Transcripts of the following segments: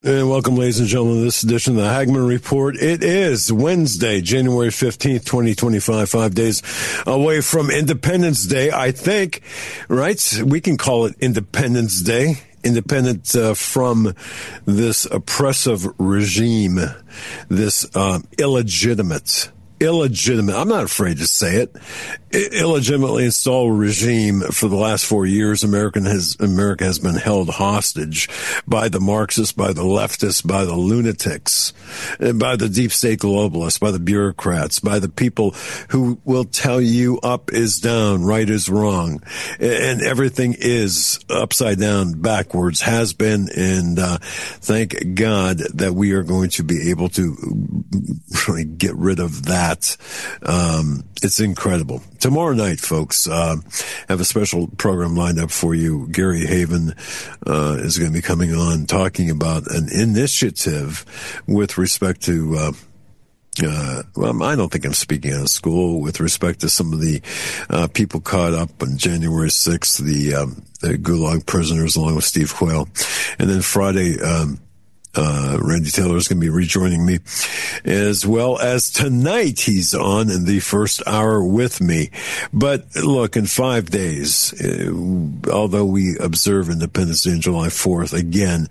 And welcome, ladies and gentlemen, to this edition of the Hagmann Report. It is Wednesday, January 15th, 2025, 5 days away from Independence Day, I think, right? We can call it Independence Day, independent from this oppressive regime, this illegitimate, I'm not afraid to say it, illegitimately installed regime for the last 4 years. America has been held hostage by the Marxists, by the leftists, by the lunatics, by the deep state globalists, by the bureaucrats, by the people who will tell you up is down, right is wrong, and everything is upside down, backwards, has been, and thank God that we are going to be able to really get rid of that. It's incredible. Tomorrow night, folks, have a special program lined up for you. Gary Haven is going to be coming on talking about an initiative with respect to well, I don't think I'm speaking out of school with respect to some of the people caught up on January 6th, the Gulag prisoners, along with Steve Quayle. And then Friday, Randy Taylor is going to be rejoining me, as well as tonight he's on in the first hour with me. But look, in 5 days, although we observe Independence Day on July 4th again,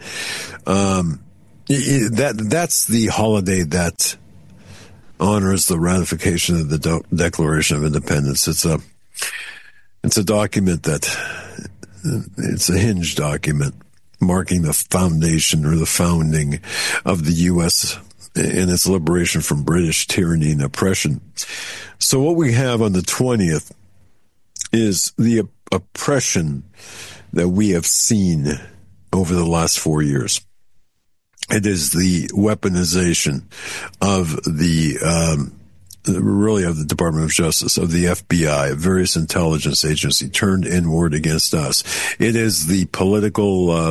that's the holiday that honors the ratification of the Declaration of Independence. It's a document it's a hinge document, marking the foundation or the founding of the U.S. and its liberation from British tyranny and oppression. So what we have on the 20th is the oppression that we have seen over the last 4 years. It is the weaponization of really of the Department of Justice, of the FBI, of various intelligence agency turned inward against us. It is the political,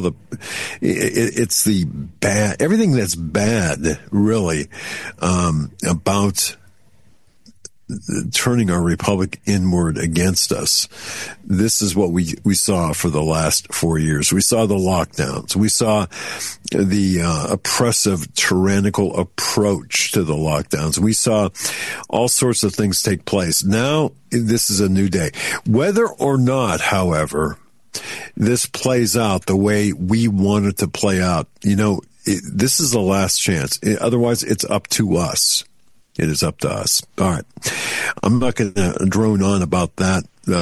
it's the bad, everything that's bad, really, about turning our republic inward against us. This is what we saw for the last 4 years. We saw the lockdowns. We saw the oppressive, tyrannical approach to the lockdowns. We saw all sorts of things take place. Now, this is a new day. Whether or not, however, this plays out the way we want it to play out, this is the last chance. Otherwise, it's up to us. It is up to us. All right. I'm not going to drone on about that.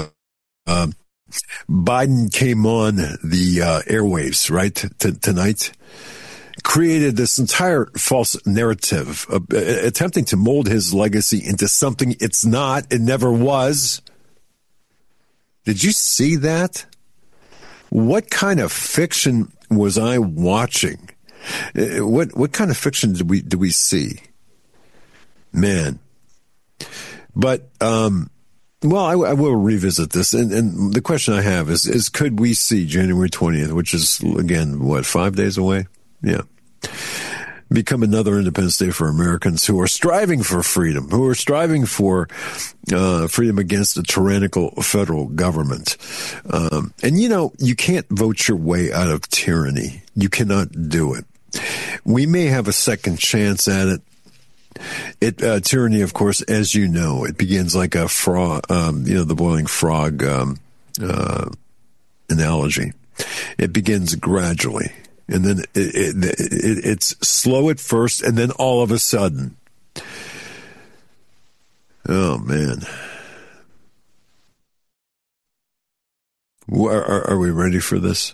Biden came on the airwaves, right, tonight, created this entire false narrative, attempting to mold his legacy into something it's not. It never was. Did you see that? What kind of fiction was I watching? What kind of fiction did we see? Man. But, well, I will revisit this. And the question I have is could we see January 20th, which is, again, 5 days away? Yeah. Become another Independence Day for Americans who are striving for freedom, who are striving for freedom against a tyrannical federal government. And, you can't vote your way out of tyranny. You cannot do it. We may have a second chance at it. Tyranny, of course, as you know, it begins like a frog, the boiling frog analogy. It begins gradually, and then it's slow at first, and then all of a sudden, oh man, are we ready for this?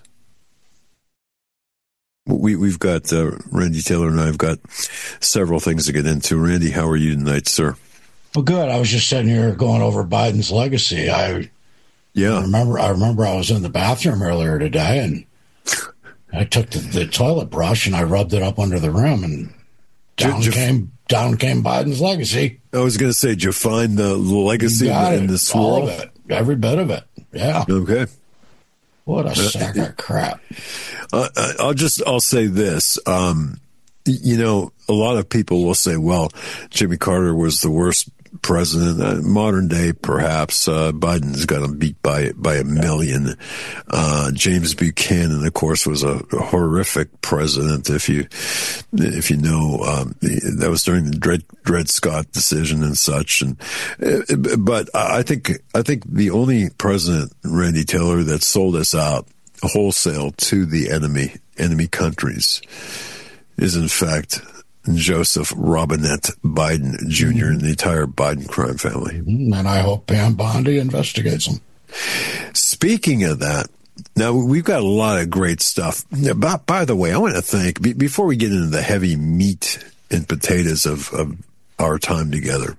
We've got Randy Taylor and I've got several things to get into. Randy, how are you tonight, sir? Well, good. I was just sitting here going over Biden's legacy. I remember I was in the bathroom earlier today, and I took the toilet brush and I rubbed it up under the rim, and down came Biden's legacy. I was going to say, did you find the legacy in the swirl? All of it, every bit of it. Yeah. Okay. What a sack of crap. I'll say this. A lot of people will say, well, Jimmy Carter was the worst president, modern day, perhaps. Biden's got him beat by a million. James Buchanan, of course, was a horrific president. If you know, that was during the Dred Scott decision and such. But I think the only president, Randy Taylor, that sold us out wholesale to the enemy countries is, in fact, Joseph Robinette Biden Jr. and the entire Biden crime family. And I hope Pam Bondi investigates them. Speaking of that, now we've got a lot of great stuff. By the way, I want to thank, before we get into the heavy meat and potatoes of our time together,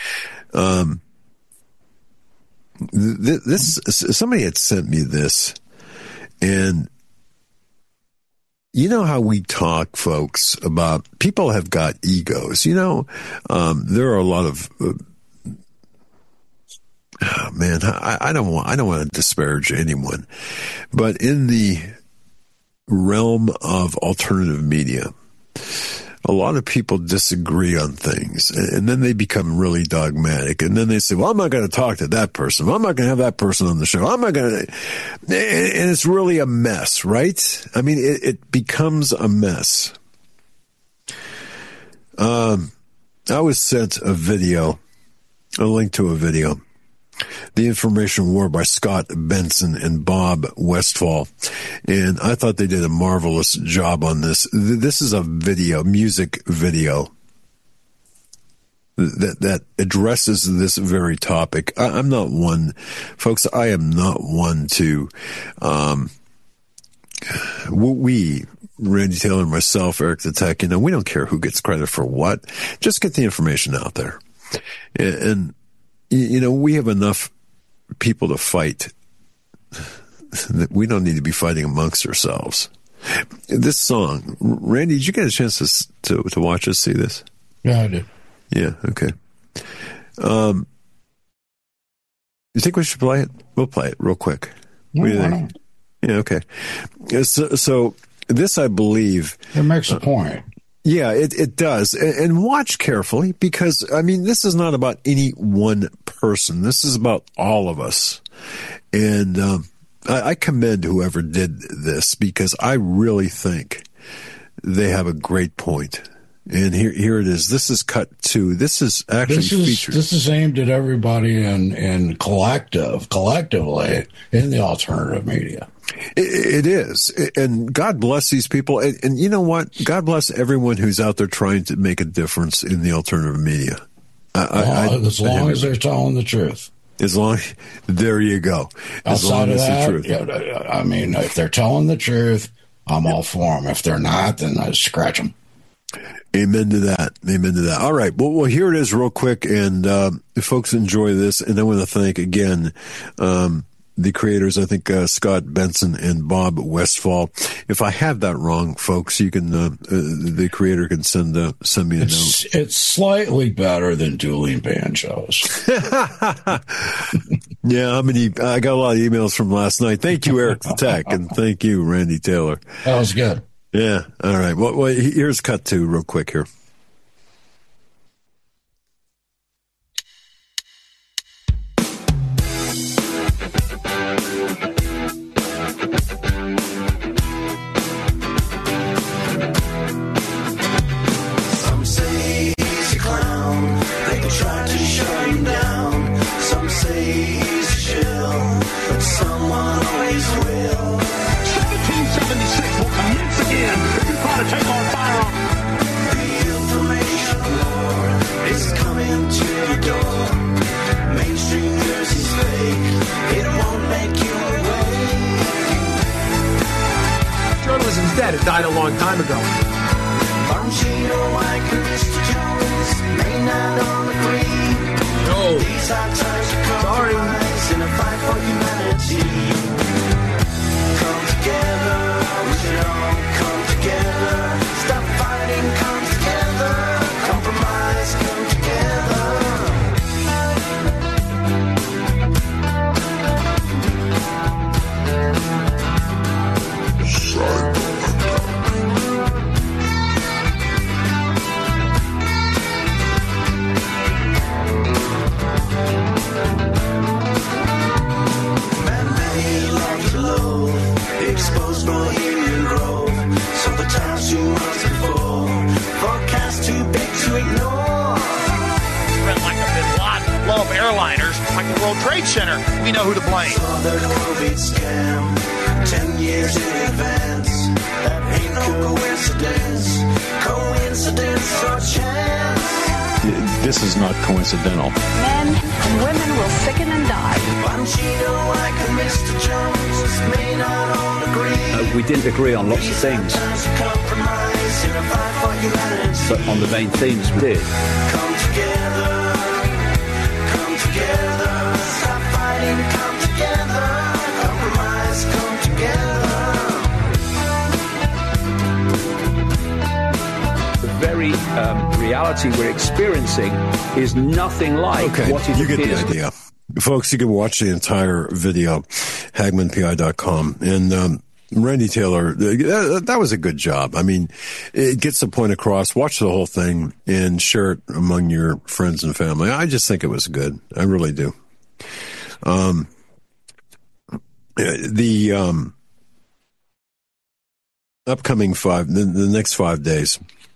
somebody had sent me this, and you know how we talk, folks, about people have got egos. You know, there are a lot of I don't want to disparage anyone, but in the realm of alternative media, a lot of people disagree on things, and then they become really dogmatic, and then they say, well, I'm not going to talk to that person. I'm not going to have that person on the show. I'm not going to, and it's really a mess, right? I mean, it becomes a mess. I was sent a link to a video, The Information War by Scott Benson and Bob Westfall. And I thought they did a marvelous job on this. This is a music video that addresses this very topic. I'm not one, folks, I am not one to, we, Randy Taylor and myself, Eric the Tech, we don't care who gets credit for what. Just get the information out there. And we have enough people to fight that we don't need to be fighting amongst ourselves. This song, Randy, did you get a chance to watch this, see this? Yeah, I did. Yeah, okay. You think we should play it? We'll play it real quick. No, what do you think? Yeah, okay. So this, I believe, it makes a point. Yeah, it does. And watch carefully, because, this is not about any one person. This is about all of us. And I commend whoever did this, because I really think they have a great point. And here it is. This is cut 2. This is actually featured. This is aimed at everybody in collectively in the alternative media. It is. And God bless these people. And you know what? God bless everyone who's out there trying to make a difference in the alternative media. As long as they're telling the truth. There you go. As long as the truth. Yeah, if they're telling the truth, I'm all for them. If they're not, then I scratch them. Amen to that. Amen to that. All right. Well, here it is real quick. And if folks enjoy this, and I want to thank again the creators, I think Scott Benson and Bob Westfall. If I have that wrong, folks, you can the creator can send me a note. It's slightly better than dueling banjos. Yeah, I got a lot of emails from last night. Thank you, Eric the Tech, and thank you, Randy Taylor. That was good. Yeah. All right. Well, here's cut 2 real quick here. Some say he's a clown. They try to shut him down. Some say he's a shill, but someone always will. 1776 will commence again if you try to take our firearms. The information war is coming to your door. Mainstream news is fake. It won't make you awake. Journalism's dead. It died a long time ago. Bongino, White, and Mr. Jones may not all agree. No. These are times to compromise in a fight for humanity. Come together, we should all come together. Stop fighting, come together. Compromise, come together. airliners like the World Trade Center, we know who to blame. Other COVID scam, 10 years in advance. That ain't no coincidence. Coincidence or chance. This is not coincidental. Men and women will sicken and die. Bongino like a Mr. Jones may not all agree. We didn't agree on lots of things, Sometimes you compromise in a fight for humanity. but on the main themes we did. Come together, come together. Stop fighting, come together. Compromise, come together. The very reality we're experiencing is nothing like what it you get the appears. idea. Folks, you can watch the entire video, HagmanPI.com. And Randy Taylor, that was a good job. I mean, it gets the point across. Watch the whole thing and share it among your friends and family. I just think it was good. I really do. The upcoming the next 5 days,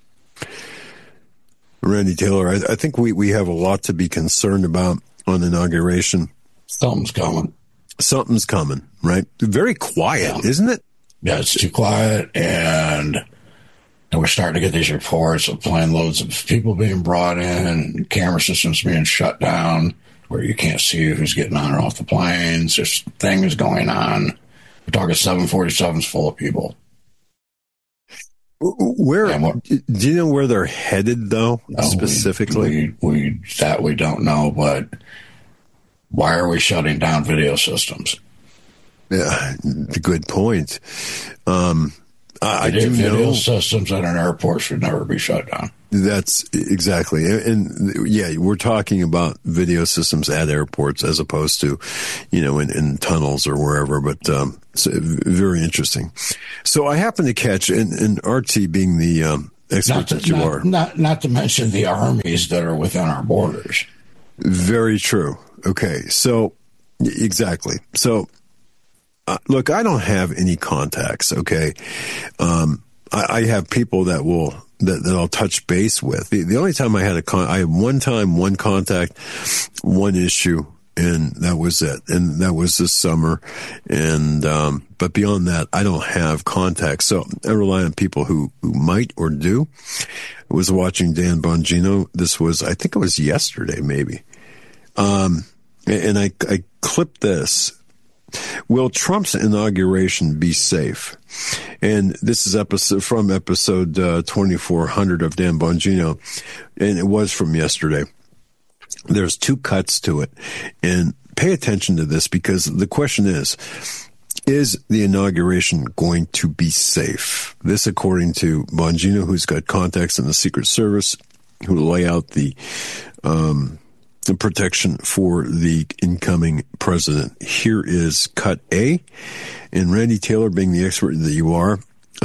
Randy Taylor, I think we have a lot to be concerned about on inauguration. Something's coming. Something's coming, right? Very quiet, isn't it? Yeah, it's too quiet, and we're starting to get these reports of plane loads of people being brought in, camera systems being shut down, where you can't see who's getting on or off the planes. There's things going on. We're talking 747s full of people. Where do you know where they're headed, though, specifically? We don't know, but why are we shutting down video systems? Yeah, good point. I do video know systems at an airport should never be shut down. That's exactly. And yeah, we're talking about video systems at airports as opposed to, in tunnels or wherever, but it's very interesting. So I happen to catch, and RT being the expert that you are. Not to mention the armies that are within our borders. Very true. Okay, so exactly. So look, I don't have any contacts. Okay, I have people that I'll touch base with. The only time I had I had one contact, one issue, and that was it. And that was this summer. And but beyond that, I don't have contacts. So I rely on people who might or do. I was watching Dan Bongino. I think it was yesterday, maybe. And I clipped this. Will Trump's inauguration be safe? And this is from episode 2400 of Dan Bongino, and it was from yesterday. There's two cuts to it, and pay attention to this because the question is the inauguration going to be safe? This according to Bongino, who's got contacts in the Secret Service, who lay out the protection for the incoming president. Here is cut A, and Randy Taylor, being the expert that you are,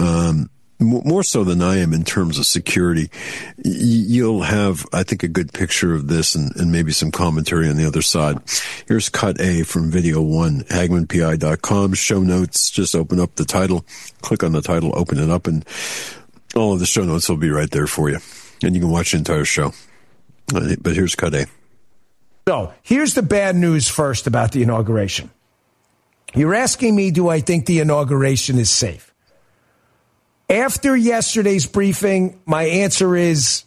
more so than I am in terms of security, you'll have, I think, a good picture of this and maybe some commentary on the other side. Here's cut A from video 1, HagmanPI.com. Show notes, just open up the title, click on the title, open it up, and all of the show notes will be right there for you. And you can watch the entire show. But here's cut A. So here's the bad news first about the inauguration. You're asking me, do I think the inauguration is safe? After yesterday's briefing, my answer is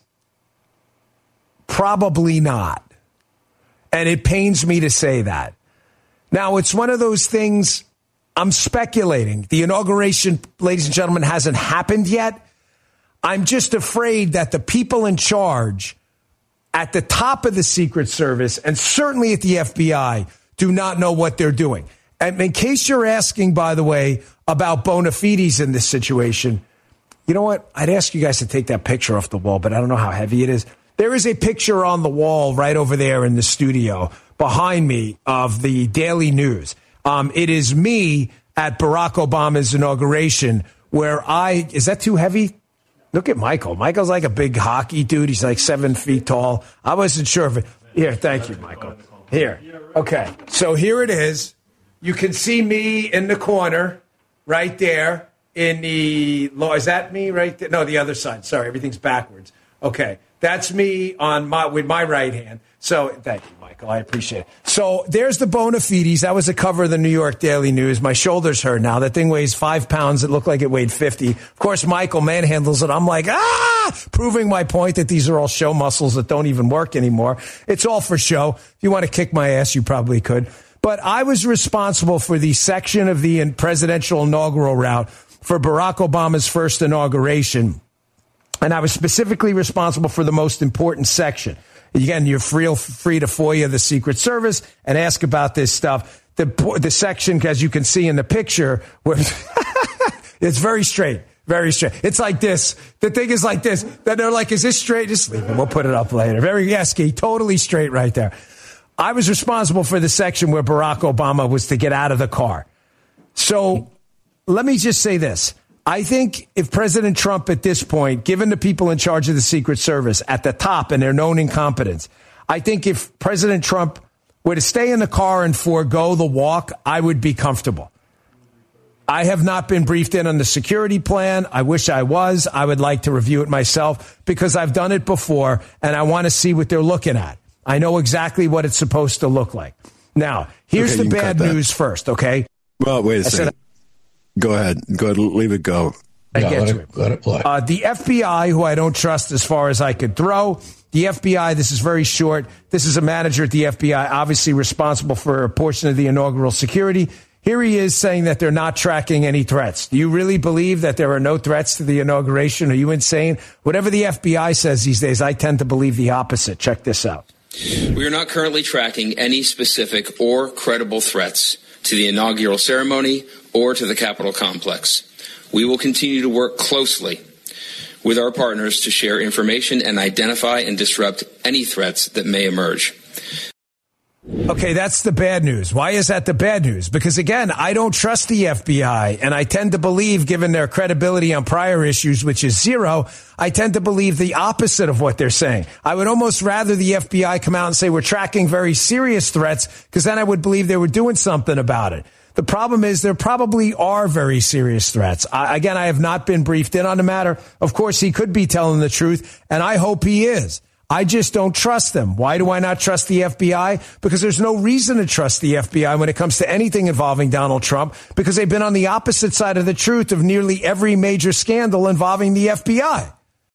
probably not. And it pains me to say that. Now, it's one of those things, I'm speculating. The inauguration, ladies and gentlemen, hasn't happened yet. I'm just afraid that the people in charge at the top of the Secret Service and certainly at the FBI do not know what they're doing. And in case you're asking, by the way, about bona fides in this situation, you know what? I'd ask you guys to take that picture off the wall, but I don't know how heavy it is. There is a picture on the wall right over there in the studio behind me of the Daily News. It is me at Barack Obama's inauguration where is that too heavy? Look at Michael. Michael's like a big hockey dude. He's like 7 feet tall. I wasn't sure if it. Here, thank you, Michael. Here. Okay. So here it is. You can see me in the corner right there in the. Is that me right there? No, the other side. Sorry, everything's backwards. Okay. That's me with my right hand. So thank you, Michael. I appreciate it. So there's the bona fides. That was a cover of the New York Daily News. My shoulder's hurt now. That thing weighs 5 pounds. It looked like it weighed 50. Of course, Michael manhandles it. I'm like, proving my point that these are all show muscles that don't even work anymore. It's all for show. If you want to kick my ass, you probably could. But I was responsible for the section of the presidential inaugural route for Barack Obama's first inauguration. And I was specifically responsible for the most important section. Again, you're free to FOIA the Secret Service and ask about this stuff. The section, as you can see in the picture, where it's very straight. Very straight. It's like this. The thing is like this. Then they're like, is this straight? Just leave it. We'll put it up later. Very esky. Totally straight right there. I was responsible for the section where Barack Obama was to get out of the car. So let me just say this. I think if President Trump at this point, given the people in charge of the Secret Service at the top and their known incompetence, I think if President Trump were to stay in the car and forego the walk, I would be comfortable. I have not been briefed in on the security plan. I wish I was. I would like to review it myself because I've done it before and I want to see what they're looking at. I know exactly what it's supposed to look like. Now, here's the bad news first, okay? Well, wait a second. Go ahead. Leave it go. Let it play. The FBI, who I don't trust as far as I could throw. The FBI, this is very short. This is a manager at the FBI, obviously responsible for a portion of the inaugural security. Here he is saying that they're not tracking any threats. Do you really believe that there are no threats to the inauguration? Are you insane? Whatever the FBI says these days, I tend to believe the opposite. Check this out. We are not currently tracking any specific or credible threats to the inaugural ceremony or to the Capitol complex. We will continue to work closely with our partners to share information and identify and disrupt any threats that may emerge. Okay, that's the bad news. Why is that the bad news? Because, again, I don't trust the FBI, and I tend to believe, given their credibility on prior issues, which is zero, I tend to believe the opposite of what they're saying. I would almost rather the FBI come out and say we're tracking very serious threats, because then I would believe they were doing something about it. The problem is there probably are very serious threats. Again, I have not been briefed in on the matter. Of course, he could be telling the truth, and I hope he is. I just don't trust them. Why do I not trust the FBI? Because there's no reason to trust the FBI when it comes to anything involving Donald Trump, because they've been on the opposite side of the truth of nearly every major scandal involving the FBI.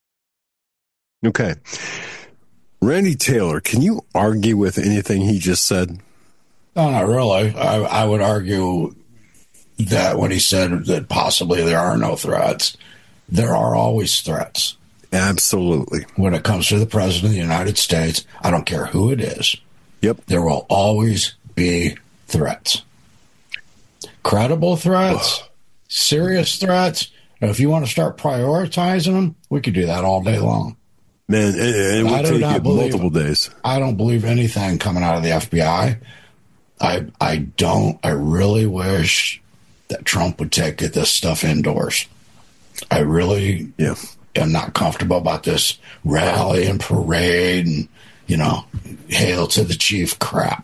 Okay. Randy Taylor, can you argue with anything he just said? No, not really. I would argue that when he said that possibly there are no threats, there are always threats. Absolutely. When it comes to the President of the United States, I don't care who it is. Yep. There will always be threats. Credible threats, serious threats. And if you want to start prioritizing them, we could do that all day long. Man, it would take you multiple days. I don't believe anything coming out of the FBI. I don't. I really wish that Trump would get this stuff indoors. I really am not comfortable about this rally and parade and, hail to the chief crap.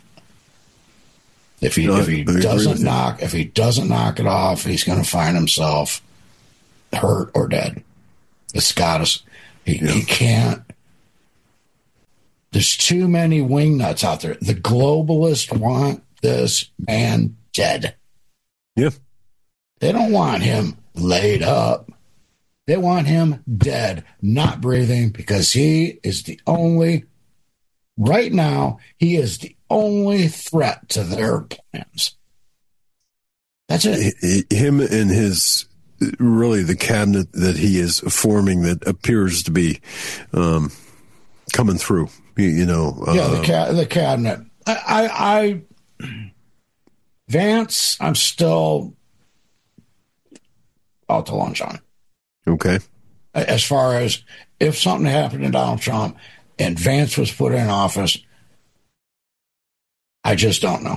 If he doesn't knock it off, he's going to find himself hurt or dead. It's got us. He can't. There's too many wingnuts out there. The globalists want this man dead. Yeah. They don't want him laid up. They want him dead, not breathing, because he is the only, right now, he is the only threat to their plans. That's it. Him and his, really the cabinet that he is forming that appears to be coming through, the cabinet. I Vance, I'm still out to lunch on. Okay. As far as if something happened to Donald Trump and Vance was put in office, I just don't know.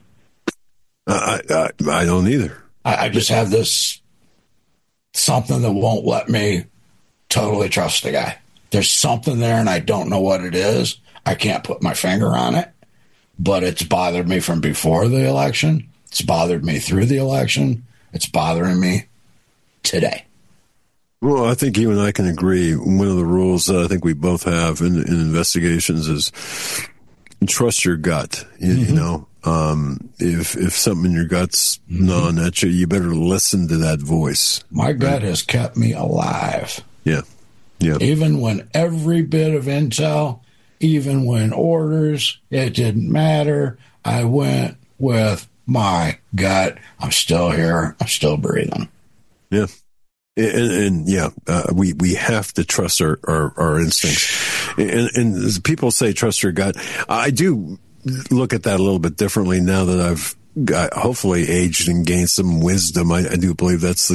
I don't either. I just have this something that won't let me totally trust the guy. There's something there and I don't know what it is. I can't put my finger on it, but it's bothered me from before the election. It's bothered me through the election. It's bothering me today. Well, I think you and I can agree. One of the rules that I think we both have in investigations is trust your gut. You know, if something in your gut's gnawing at you, you better listen to that voice. My gut has kept me alive. Yeah. Yeah. Even when every bit of intel, even when orders, it didn't matter. I went with my gut. I'm still here. I'm still breathing. Yeah. And we have to trust our instincts. And people say trust your gut. I do look at that a little bit differently now that I've got, hopefully aged and gained some wisdom. I do believe that's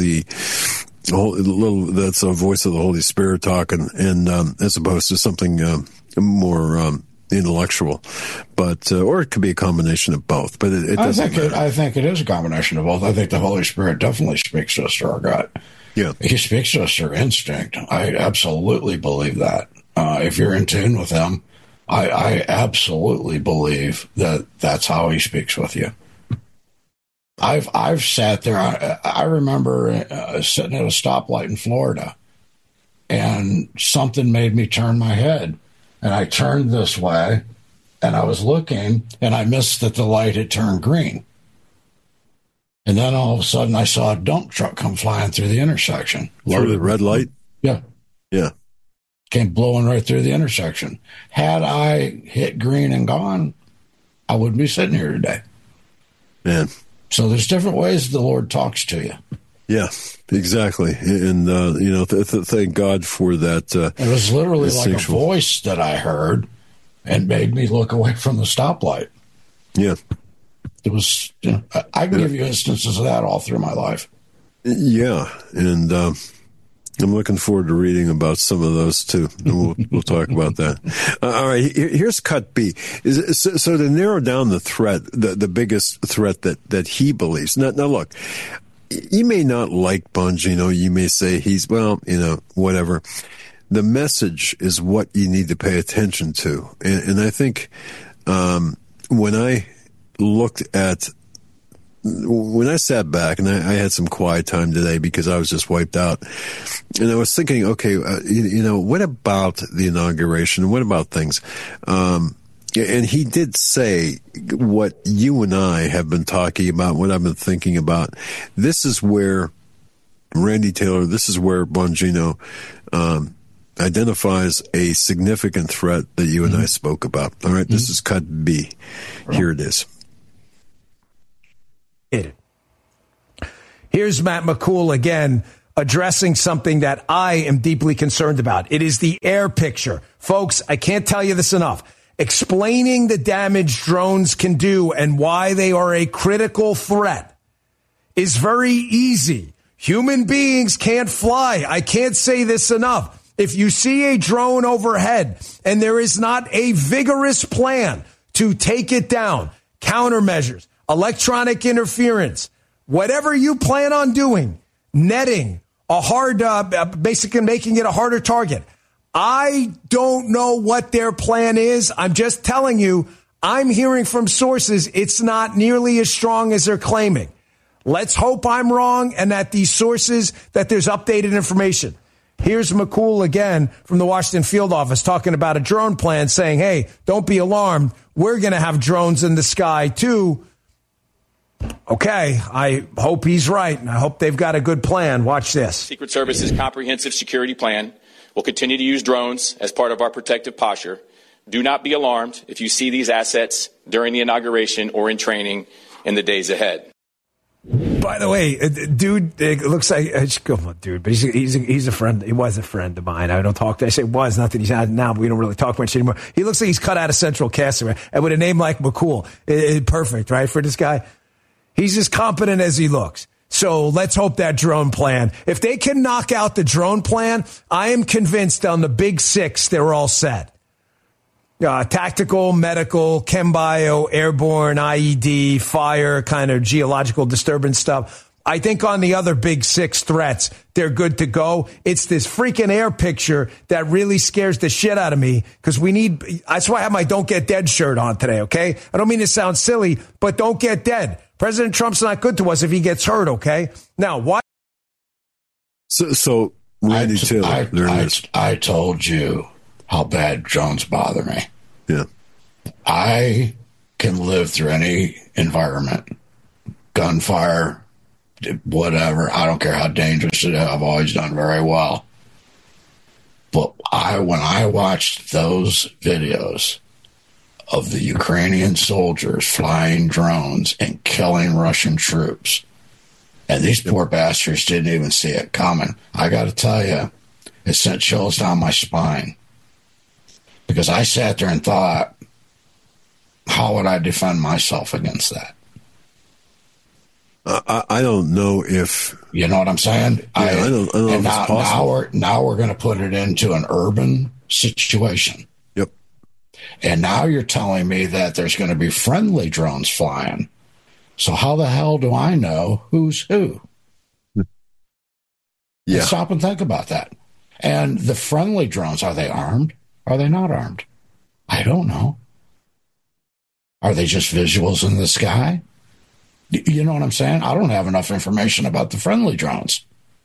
that's a voice of the Holy Spirit talking, and as opposed to something more intellectual, but or it could be a combination of both. But it doesn't matter. I think it is a combination of both. I think the Holy Spirit definitely speaks to us through our gut. Yeah, he speaks to us through instinct. I absolutely believe that. If you're in tune with him, I absolutely believe that that's how he speaks with you. I've sat there. I remember sitting at a stoplight in Florida, and something made me turn my head, and I turned this way, and I was looking, and I missed that the light had turned green. And then all of a sudden, I saw a dump truck come flying through the intersection. Through the red light? Yeah. Yeah. Came blowing right through the intersection. Had I hit green and gone, I wouldn't be sitting here today. Man. So there's different ways the Lord talks to you. Yeah, exactly. And, thank God for that. It was literally like a voice that I heard and made me look away from the stoplight. Yeah. It was, I can give you instances of that all through my life. Yeah. And I'm looking forward to reading about some of those too. And we'll talk about that. All right. Here's cut B. So to narrow down the threat, the biggest threat that he believes. Now look, you may not like Bongino. You may say he's, whatever. The message is what you need to pay attention to. And I think, when I sat back and I had some quiet time today because I was just wiped out, and I was thinking, okay, what about the inauguration? What about things? And he did say what you and I have been talking about, what I've been thinking about. This is where Randy Taylor, this is where Bongino identifies a significant threat that you and I spoke about. All right, this is cut B. Here it is. Here's Matt McCool again addressing something that I am deeply concerned about. It is the air picture. Folks, I can't tell you this enough. Explaining the damage drones can do and why they are a critical threat is very easy. Human beings can't fly. I can't say this enough. If you see a drone overhead and there is not a vigorous plan to take it down, countermeasures, electronic interference, whatever you plan on doing, netting, basically making it a harder target. I don't know what their plan is. I'm just telling you, I'm hearing from sources it's not nearly as strong as they're claiming. Let's hope I'm wrong and that these sources, that there's updated information. Here's McCool again from the Washington field office talking about a drone plan saying, hey, don't be alarmed. We're going to have drones in the sky too. Okay, I hope he's right, and I hope they've got a good plan. Watch this. Secret Service's comprehensive security plan will continue to use drones as part of our protective posture. Do not be alarmed if you see these assets during the inauguration or in training in the days ahead. By the way, dude, it looks like, dude, but he's a friend. He was a friend of mine. I don't talk to, I say was, not that he's not now, but we don't really talk much anymore. He looks like he's cut out of Central Casting, and with a name like McCool, perfect, right, for this guy. He's as competent as he looks. So let's hope that drone plan, if they can knock out the drone plan, I am convinced on the big six, they're all set. Tactical, medical, chem-bio, airborne, IED, fire, kind of geological disturbance stuff. I think on the other big six threats, they're good to go. It's this freaking air picture that really scares the shit out of me because that's why I have my Don't Get Dead shirt on today, okay? I don't mean to sound silly, but don't get dead. President Trump's not good to us if he gets hurt, okay? Now, why? So Randy Taylor, I told you how bad drones bother me. Yeah. I can live through any environment, gunfire, whatever. I don't care how dangerous it is. I've always done very well. But when I watched those videos of the Ukrainian soldiers flying drones and killing Russian troops, and these poor bastards didn't even see it coming, I got to tell you, it sent chills down my spine. Because I sat there and thought, how would I defend myself against that? I don't know if... You know what I'm saying? Yeah, I don't know if it's possible. Now we're going to put it into an urban situation. Yep. And now you're telling me that there's going to be friendly drones flying. So how the hell do I know who's who? Yeah. Let's stop and think about that. And the friendly drones, are they armed? Are they not armed? I don't know. Are they just visuals in the sky? You know what I'm saying? I don't have enough information about the friendly drones.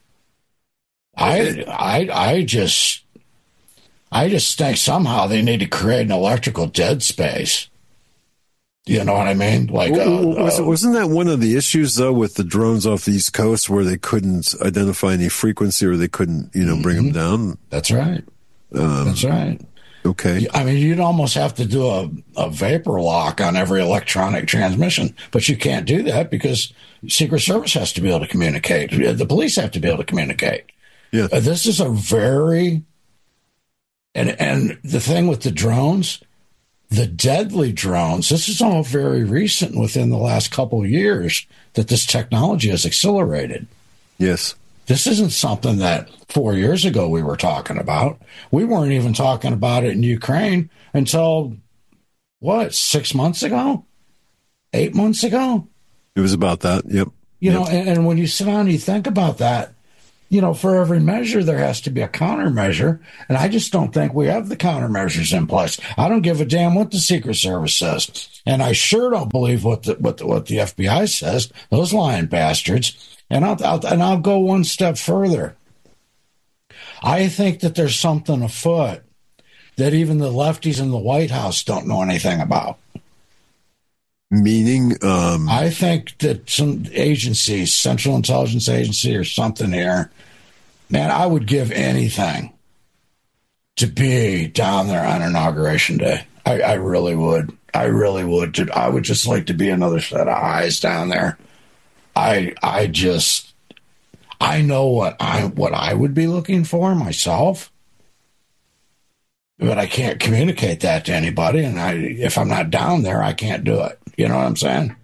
I just think somehow they need to create an electrical dead space. You know what I mean? Like, wasn't that one of the issues though with the drones off the East Coast where they couldn't identify any frequency or they couldn't, bring them down? That's right. That's right. Okay. I mean, you'd almost have to do a vapor lock on every electronic transmission, but you can't do that because Secret Service has to be able to communicate. The police have to be able to communicate. Yeah. This is a very, and the thing with the drones, the deadly drones, this is all very recent within the last couple of years that this technology has accelerated. Yes. This isn't something that 4 years ago we were talking about. We weren't even talking about it in Ukraine until, 6 months ago? 8 months ago? It was about that, yep. You know, and when you sit down and you think about that, for every measure, there has to be a countermeasure. And I just don't think we have the countermeasures in place. I don't give a damn what the Secret Service says. And I sure don't believe what the FBI says, those lying bastards. And I'll go one step further. I think that there's something afoot that even the lefties in the White House don't know anything about. Meaning? I think that some agencies, Central Intelligence Agency or something here, man, I would give anything to be down there on Inauguration Day. I really would. I really would. I would just like to be another set of eyes down there. I know what I would be looking for myself, but I can't communicate that to anybody. And if I'm not down there, I can't do it. You know what I'm saying?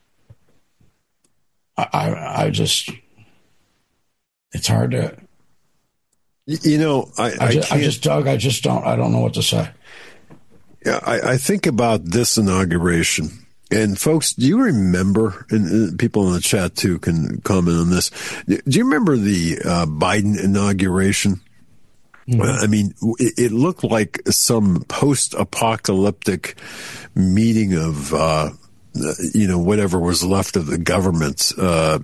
I just, it's hard to, I don't know what to say. Yeah. I think about this inauguration. And folks, do you remember, and people in the chat too can comment on this, do you remember the Biden inauguration? Mm-hmm. I mean, it looked like some post-apocalyptic meeting of, whatever was left of the government. I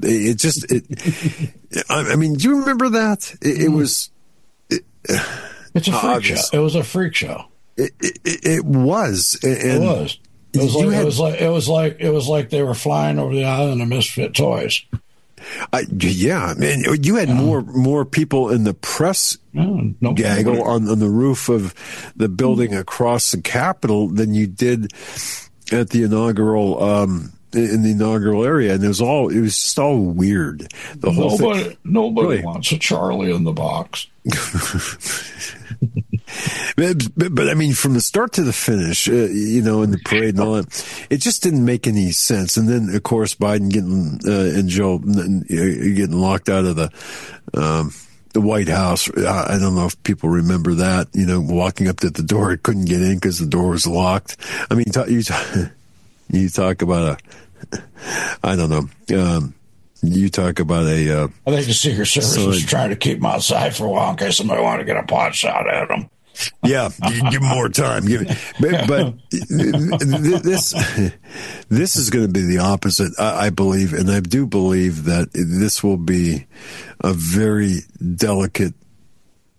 mean, do you remember that? It was... It's a freak show. It was a freak show. It was. It was. It was like they were flying over the island of misfit toys. Yeah, man, you had more people in the press gaggle on the roof of the building across the Capitol than you did at the inaugural in the inaugural area, and it was just all weird. The whole thing. Nobody wants a Charlie in the box. But I mean, from the start to the finish, in the parade and all that, it just didn't make any sense. And then, of course, Biden and Joe getting locked out of the White House. I don't know if people remember that. Walking up to the door, it couldn't get in because the door was locked. I mean, you talk about I don't know. You talk about I think the Secret Service was trying to keep them outside for a while in case somebody wanted to get a pot shot at them. Yeah, give them more time. But this is going to be the opposite, I believe, and I do believe that this will be a very delicate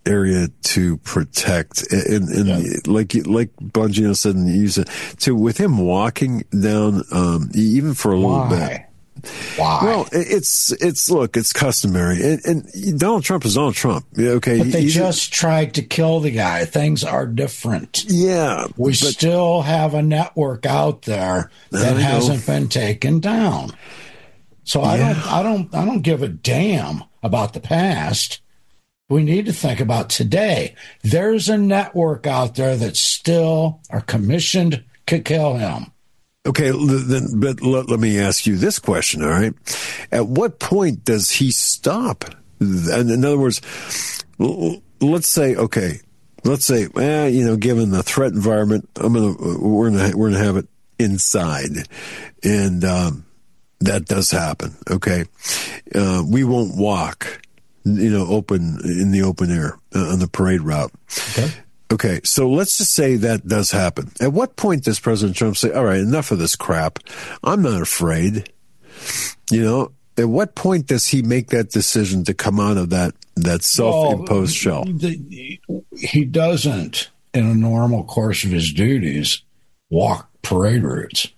area to protect. And like Bongino said, and you said, with him walking down, even for a little bit. Why? Well, it's customary, and Donald Trump is Donald Trump. Okay, but they just tried to kill the guy. Things are different. Yeah, we still have a network out there that hasn't been taken down. So I don't give a damn about the past. We need to think about today. There's a network out there that still are commissioned to kill him. Okay, then, but let me ask you this question, all right? At what point does he stop? In other words, let's say, given the threat environment, we're gonna have it inside, and that does happen. Okay, we won't walk, open in the open air on the parade route. Okay, so let's just say that does happen. At what point does President Trump say, all right, enough of this crap. I'm not afraid. At what point does he make that decision to come out of that self-imposed shell? He doesn't, in a normal course of his duties, walk parade routes.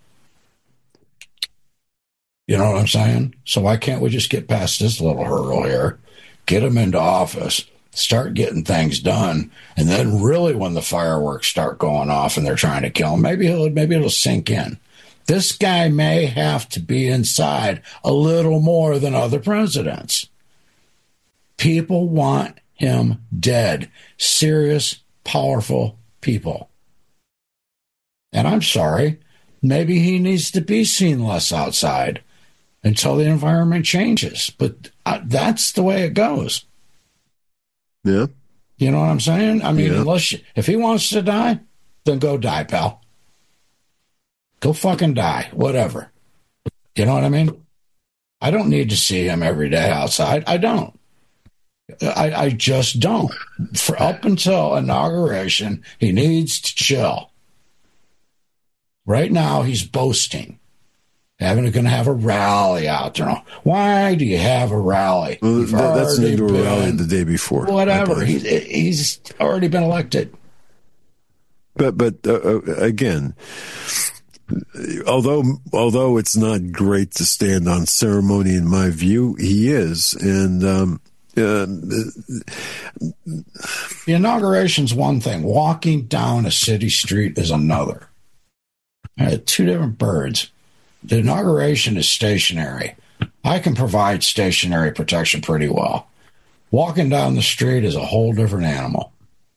You know what I'm saying? So why can't we just get past this little hurdle here, get him into office, start getting things done, and then really when the fireworks start going off and they're trying to kill him, maybe it'll sink in. This guy may have to be inside a little more than other presidents. People want him dead. Serious, powerful people. And I'm sorry, maybe he needs to be seen less outside until the environment changes. But that's the way it goes. Yeah. You know what I'm saying? I mean, if he wants to die, then go die, pal. Go fucking die. Whatever. You know what I mean? I don't need to see him every day outside. I don't. I just don't. For up until inauguration, he needs to chill. Right now, he's boasting. Going to have a rally out there. Why do you have a rally? Well, that's into a rally the day before. Whatever. He's already been elected. But again, although it's not great to stand on ceremony, in my view, he is. And the inauguration's one thing. Walking down a city street is another. Two different birds. The inauguration is stationary. I can provide stationary protection pretty well. Walking down the street is a whole different animal.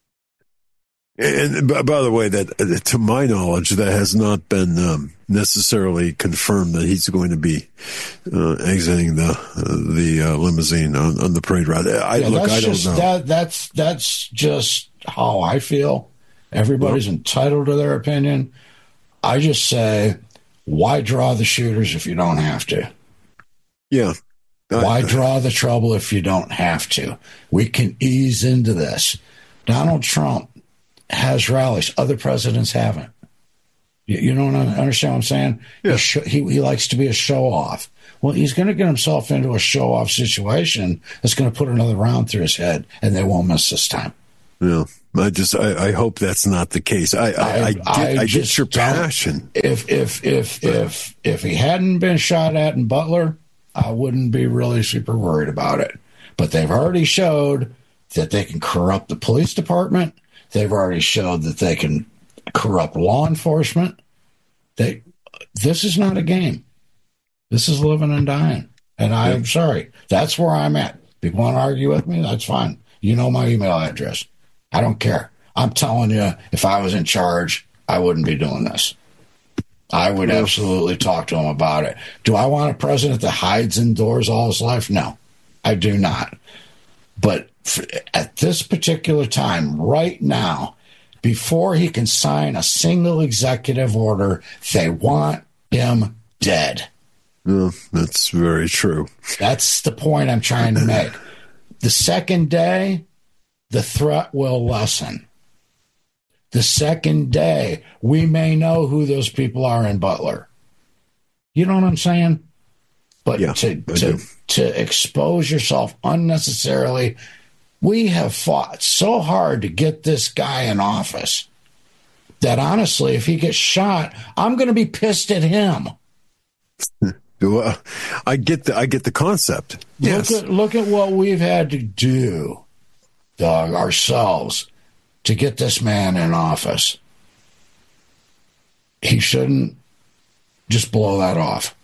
And by the way, that to my knowledge, that has not been necessarily confirmed that he's going to be exiting the limousine on the parade route. I don't know. That's just how I feel. Everybody's entitled to their opinion. I just say, why draw the shooters if you don't have to? Yeah. Why draw the trouble if you don't have to? We can ease into this. Donald Trump has rallies. Other presidents haven't. You don't understand what I'm saying? Yeah. He likes to be a show-off. Well, he's going to get himself into a show-off situation that's going to put another round through his head, and they won't miss this time. Yeah. I hope that's not the case. I get your passion. If he hadn't been shot at in Butler, I wouldn't be really super worried about it. But they've already showed that they can corrupt the police department. They've already showed that they can corrupt law enforcement. This is not a game. This is living and dying. And I'm sorry. That's where I'm at. If you want to argue with me, that's fine. You know my email address. I don't care. I'm telling you, if I was in charge, I wouldn't be doing this. I would absolutely talk to him about it. Do I want a president that hides indoors all his life? No, I do not. But at this particular time, right now, before he can sign a single executive order, they want him dead. That's very true. That's the point I'm trying to make. The second day, the threat will lessen. The second day, we may know who those people are in Butler. You know what I'm saying? But to expose yourself unnecessarily We have fought so hard to get this guy in office that honestly, if he gets shot, I'm going to be pissed at him. Well, I get the concept. Yes. Look at what we've had to do, Doug, ourselves, to get this man in office. He shouldn't just blow that off.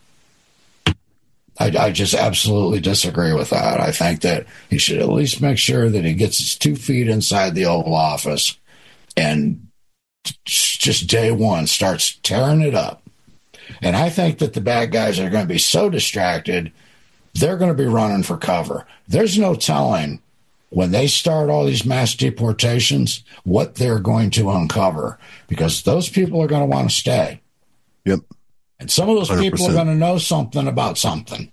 I just absolutely disagree with that. I think that he should at least make sure that he gets his 2 feet inside the Oval Office and just day one starts tearing it up. And I think that the bad guys are going to be so distracted, they're going to be running for cover. There's no telling when they start all these mass deportations what they're going to uncover, because those people are going to want to stay. Yep. And some of those 100%. people are going to know something about something.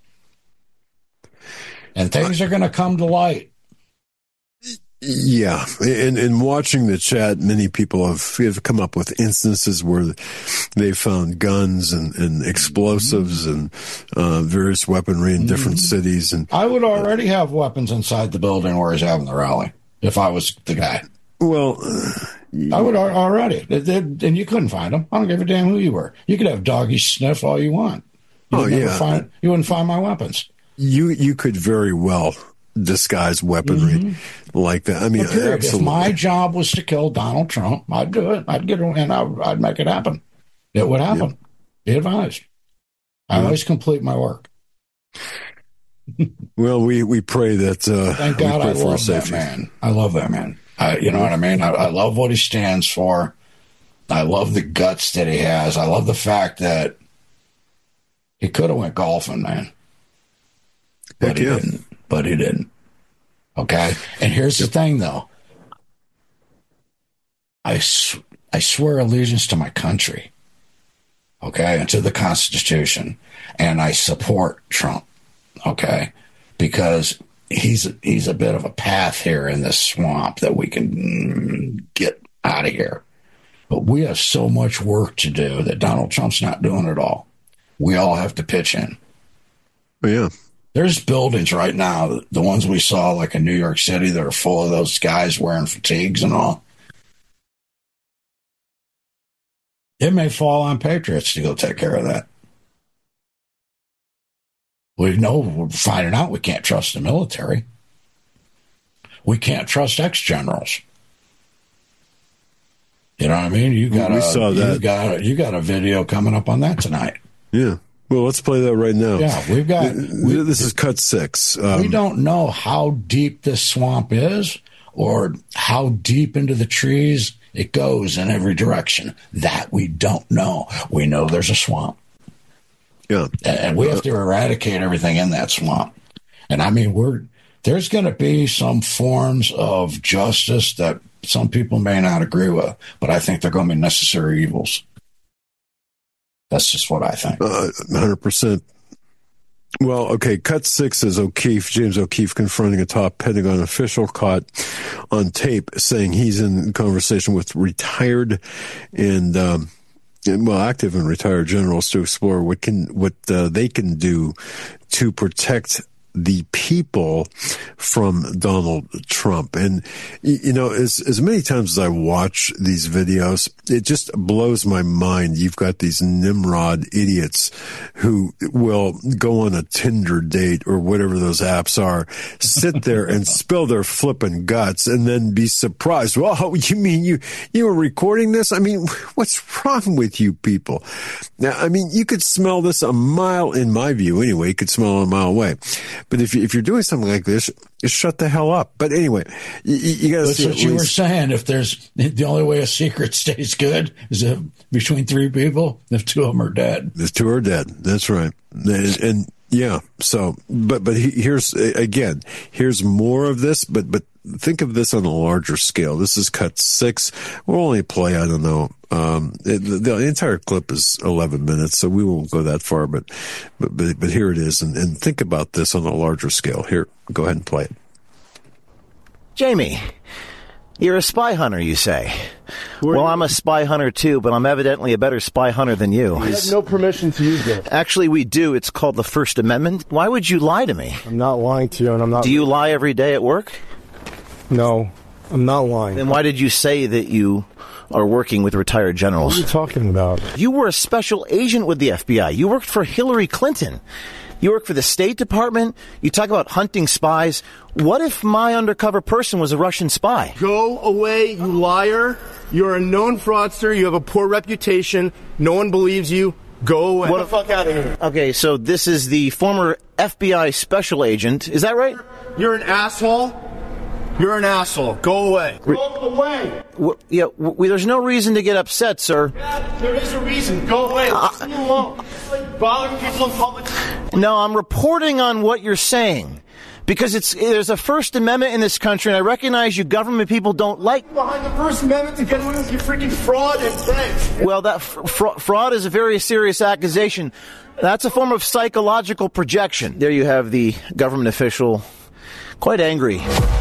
And things are going to come to light. Yeah. In watching the chat, many people have come up with instances where they found guns and explosives and various weaponry in different cities. And I would already have weapons inside the building where he's having the rally if I was the guy. Well, I would already. And you couldn't find them. I don't give a damn who you were. You could have doggy sniff all you want. You wouldn't find my weapons. You could very well disguise weaponry like that. I mean, absolutely. If my job was to kill Donald Trump, I'd do it. I'd get it, and I'd make it happen. It would happen. Yep. Be advised. I always complete my work. Well, we pray that. Thank God, I love that man. I love that man. You know what I mean? I love what he stands for. I love the guts that he has. I love the fact that he could have went golfing, man. But he didn't. But he didn't. Okay? And here's the thing, though. I swear allegiance to my country. Okay? And to the Constitution. And I support Trump. Okay? Because he's a bit of a path here in this swamp that we can get out of here. But we have so much work to do that Donald Trump's not doing it all. We all have to pitch in. Yeah. There's buildings right now, the ones we saw like in New York City, that are full of those guys wearing fatigues and all. It may fall on patriots to go take care of that. We know we're finding out we can't trust the military. We can't trust ex-generals. You know what I mean? You got a video coming up on that tonight. Yeah. Well, let's play that right now. Yeah, this is cut 6. We don't know how deep this swamp is or how deep into the trees it goes in every direction. That we don't know. We know there's a swamp. Yeah. And we have to eradicate everything in that swamp. And I mean, there's going to be some forms of justice that some people may not agree with, but I think they're going to be necessary evils. That's just what I think. 100%. Well, okay, cut 6 is James O'Keefe confronting a top Pentagon official caught on tape saying he's in conversation with retired and active and retired generals to explore what they can do to protect the people from Donald Trump. And, you know, as many times as I watch these videos, it just blows my mind. You've got these Nimrod idiots who will go on a Tinder date or whatever those apps are, sit there and spill their flippin' guts and then be surprised. Well, you mean you were recording this? I mean, what's wrong with you people? Now, I mean, you could smell this a mile, in my view anyway, you could smell it a mile away. But if you're doing something like this, just shut the hell up. But anyway, you got to see. That's what you were saying. If there's the only way a secret stays good is if between 3 people, if 2 of them are dead. The 2 are dead. That's right. And yeah. So, but here's more of this. But think of this on a larger scale. This is cut 6. We'll only play, I don't know. The entire clip is 11 minutes, so we won't go that far, but here it is. And think about this on a larger scale. Here, go ahead and play it. Jamie, you're a spy hunter, you say. Well, I'm a spy hunter too, but I'm evidently a better spy hunter than you. We have no permission to use it. Actually, we do. It's called the First Amendment. Why would you lie to me? I'm not lying to you, and I'm not... Do you lie every day at work? No, I'm not lying. Then why did you say that you are working with retired generals? What are you talking about? You were a special agent with the FBI. You worked for Hillary Clinton. You work for the State Department. You talk about hunting spies. What if my undercover person was a Russian spy? Go away, you liar. You're a known fraudster. You have a poor reputation. No one believes you. Go away. Get the fuck out of here. Okay, so this is the former FBI special agent. Is that right? You're an asshole. You're an asshole. Go away. Go away. There's no reason to get upset, sir. Yeah, there is a reason. Go away. Leave me alone. Bothering people in public. No, I'm reporting on what you're saying. Because there's a First Amendment in this country, and I recognize you government people don't like... Behind the First Amendment to get rid of your freaking fraud and things. Well, that fraud is a very serious accusation. That's a form of psychological projection. There you have the government official, quite angry.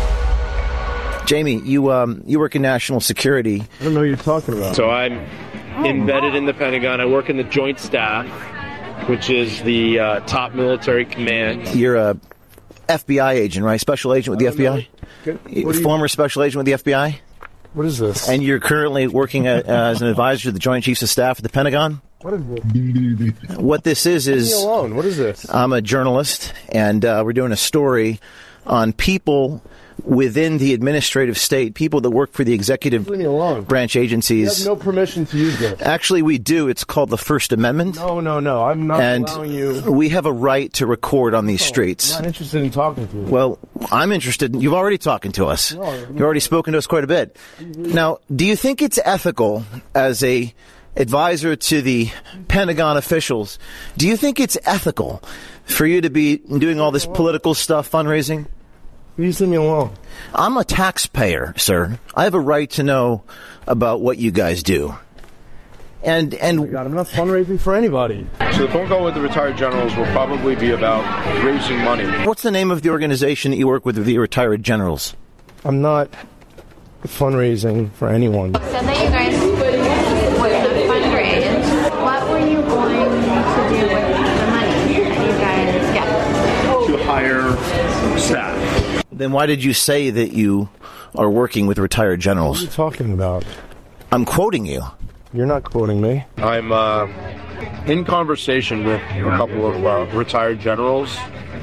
Jamie, you work in national security. I don't know what you're talking about. So I'm embedded in the Pentagon. I work in the Joint Staff, which is the top military command. You're a FBI agent, right? Special agent with the FBI? Former special agent with the FBI? What is this? And you're currently working as an advisor to the Joint Chiefs of Staff at the Pentagon? What is this? What this is Leave me alone. What is this? I'm a journalist, and we're doing a story on people within the administrative state, people that work for the executive branch agencies. You have no permission to use this. Actually, we do. It's called the First Amendment. No. I'm not allowing you. We have a right to record on these streets. I'm not interested in talking to you. Well, I'm interested. You've already talking to us. You've already spoken to us quite a bit. Now, do you think it's ethical as a advisor to the Pentagon officials, do you think it's ethical for you to be doing all this political stuff, fundraising? Please leave me alone. I'm a taxpayer, sir. I have a right to know about what you guys do. And oh my God, I'm not fundraising for anybody. So the phone call with the retired generals will probably be about raising money. What's the name of the organization that you work with the retired generals? I'm not fundraising for anyone. So that you guys would have fundraised. What were you going to do with the money that you guys get? To hire staff. Then why did you say that you are working with retired generals? What are you talking about? I'm quoting you. You're not quoting me. I'm in conversation with a couple of retired generals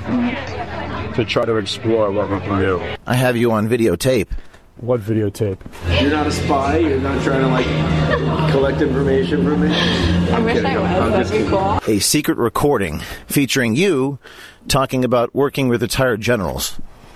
to try to explore what we can do. I have you on videotape. What videotape? You're not a spy? You're not trying to, collect information from me? I wish I was. That'd be cool. A secret recording featuring you talking about working with retired generals.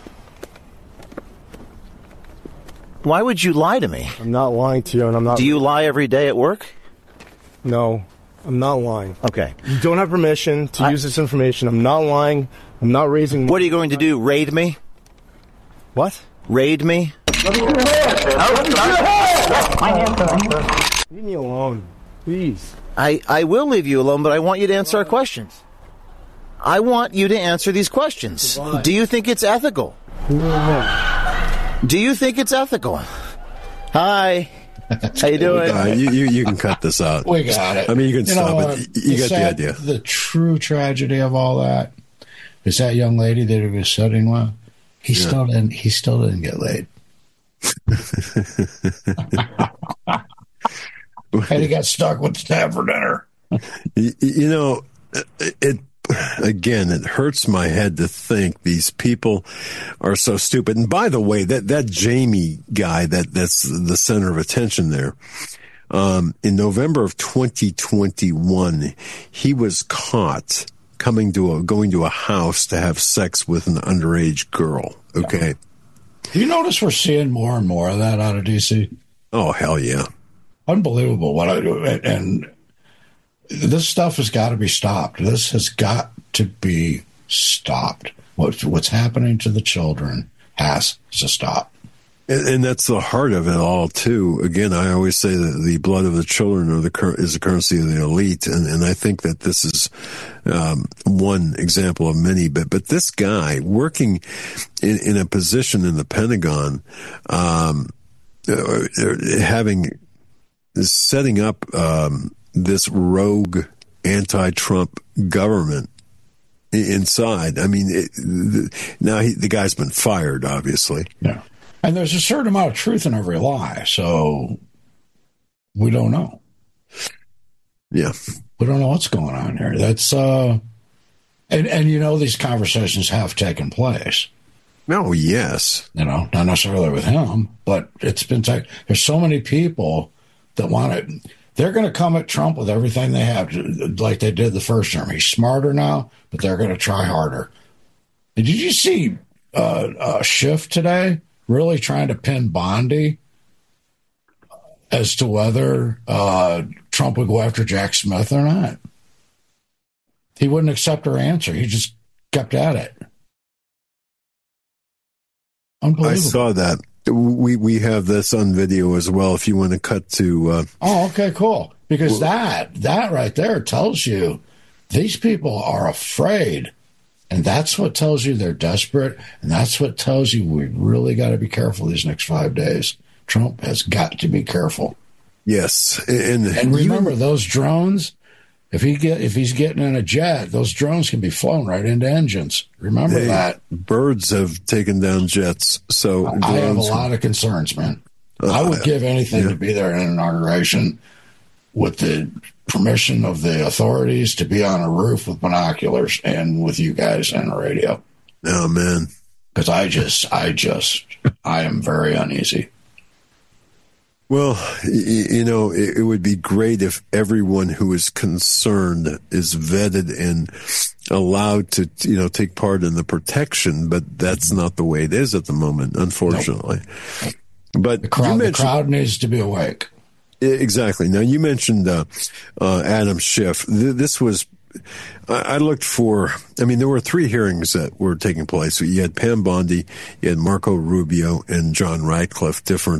Why would you lie to me? I'm not lying to you, and I'm not... Do you lie every day at work? No, I'm not lying. Okay. You don't have permission to use this information. I'm not lying. I'm not raising... What are you going to do, raid me? What? Raid me? Leave me alone, please. I will leave you alone, but I want you to answer our questions. I want you to answer these questions. Do you think it's ethical? Do you think it's ethical? Hi. How you doing? You can cut this out. We got it. I mean, you can stop it. You got the idea. The true tragedy of all that is that young lady that he was sitting with. He still didn't get laid. And he got stuck with Stan for dinner. It hurts my head to think these people are so stupid. And by the way, that Jamie guy, that's the center of attention there. In November of 2021, he was caught going to a house to have sex with an underage girl. Okay. Do you notice we're seeing more and more of that out of DC? Oh, hell yeah. Unbelievable what I do. And this stuff has got to be stopped. This has got to be stopped. What's happening to the children has to stop. And that's the heart of it all, too. Again, I always say that the blood of the children is the currency of the elite. And I think that this is one example of many. But this guy working in a position in the Pentagon, setting up this rogue anti-Trump government inside. I mean, now the guy's been fired, obviously. Yeah. And there's a certain amount of truth in every lie, so we don't know. Yeah. We don't know what's going on here. That's and you know, these conversations have taken place. Oh, yes. You know, not necessarily with him, but it's been there's so many people that want it. They're going to come at Trump with everything they have, like they did the first term. He's smarter now, but they're going to try harder. Did you see Schiff today really trying to pin Bondi as to whether Trump would go after Jack Smith or not? He wouldn't accept her answer. He just kept at it. Unbelievable. I saw that. We have this on video as well. If you want to cut to. Oh, okay, cool. Because that right there tells you these people are afraid, and that's what tells you they're desperate, and that's what tells you we really got to be careful these next 5 days. Trump has got to be careful. Yes, and remember those drones. If he's getting in a jet, those drones can be flown right into engines. Remember that. Birds have taken down jets. So I have a lot of concerns, man. I would give anything to be there in an inauguration with the permission of the authorities to be on a roof with binoculars and with you guys on the radio. Oh, man. Because I am very uneasy. Well, you know, it would be great if everyone who is concerned is vetted and allowed to, you know, take part in the protection, but that's not the way it is at the moment, unfortunately. Nope. But the crowd needs to be awake. Exactly. Now, you mentioned Adam Schiff. This was, I looked for, I mean, there were 3 hearings that were taking place. So you had Pam Bondi, you had Marco Rubio, and John Ratcliffe,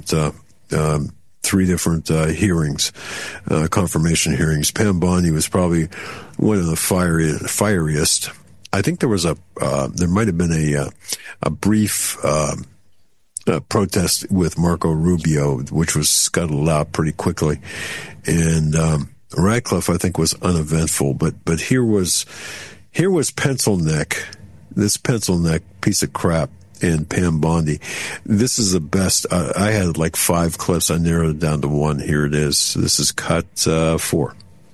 3 different hearings, confirmation hearings. Pam Bondi was probably one of the fieriest. I think there was there might have been a brief protest with Marco Rubio, which was scuttled out pretty quickly, and Ratcliffe, I think, was uneventful. But here was pencil neck, this pencil neck piece of crap. And Pam Bondi. This is the best. I had like 5 clips. I narrowed it down to 1. Here it is. This is cut 4.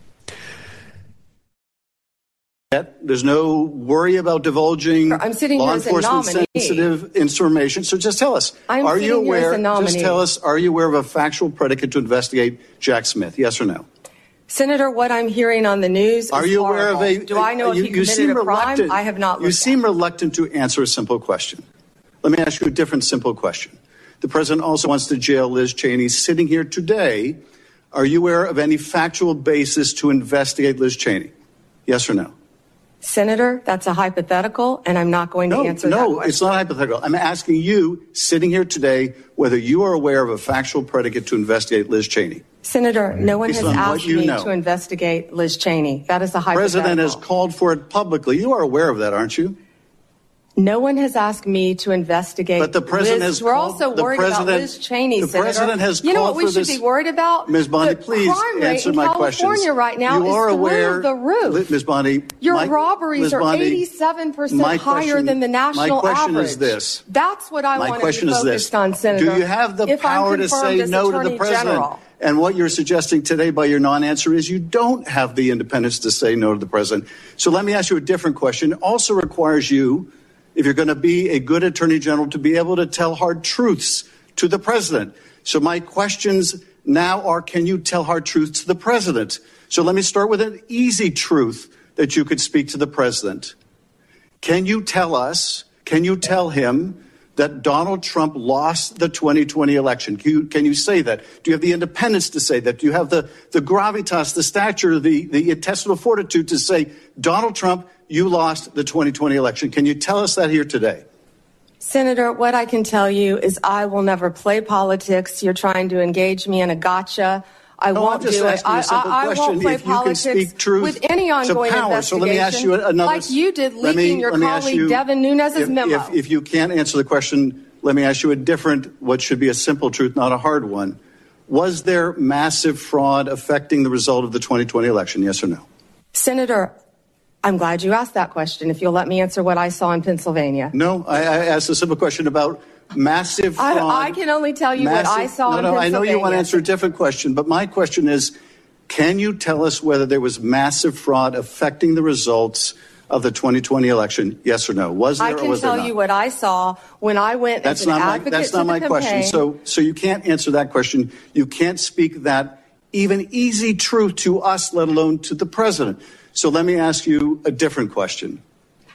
There's no worry about divulging law enforcement sensitive information. So just tell us, are you aware? Just tell us, are you aware of a factual predicate to investigate Jack Smith? Yes or no? Senator, what I'm hearing on the news is Are you horrible. aware of Do I know if he committed a crime? I have not looked You seem reluctant to answer a simple question. Let me ask you a different simple question. The president also wants to jail Liz Cheney. Sitting here today, are you aware of any factual basis to investigate Liz Cheney? Yes or no? Senator, that's a hypothetical, and I'm not going to answer that question. No, it's not hypothetical. I'm asking you, sitting here today, whether you are aware of a factual predicate to investigate Liz Cheney. Senator, no one has asked me to investigate Liz Cheney. That is a hypothetical. The president has called for it publicly. You are aware of that, aren't you? No one has asked me to investigate but the president Liz. Has We're called, also worried about Liz Cheney, the Senator. President has you know called what we for should this, be worried about? Ms. Bondi, the please crime rate answer in my California questions. right now you are is aware, through the roof. Ms. Bondi, Your robberies are 87% higher than the national average. My question is this. That's what I want to be focused on, Senator. Do you have the power to say no to the president? General. And what you're suggesting today by your non-answer is you don't have the independence to say no to the president. So let me ask you a different question. It also requires you, if you're going to be a good attorney general, to be able to tell hard truths to the president. So my questions now are, can you tell hard truths to the president? So let me start with an easy truth that you could speak to the president. Can you tell him that Donald Trump lost the 2020 election? Can you say that? Do you have the independence to say that? Do you have the gravitas, the stature, the intestinal fortitude to say, Donald Trump, you lost the 2020 election? Can you tell us that here today? Senator, what I can tell you is I will never play politics. You're trying to engage me in a gotcha. I won't do it. I won't play politics with any ongoing investigation. So let me ask you another. Like you did leaking your colleague Devin Nunes's memo. If you can't answer the question, let me ask you a different, what should be a simple truth, not a hard one. Was there massive fraud affecting the result of the 2020 election, yes or no? Senator, I'm glad you asked that question. If you'll let me answer what I saw in Pennsylvania. No, I asked a simple question about massive fraud. I can only tell you what I saw in Pennsylvania. I know you want to answer a different question, but my question is, can you tell us whether there was massive fraud affecting the results of the 2020 election? Yes or no? Was there or was there not? I can tell you what I saw when I went as an advocate to the campaign. That's not my question. So you can't answer that question. You can't speak that even easy truth to us, let alone to the president. So let me ask you a different question.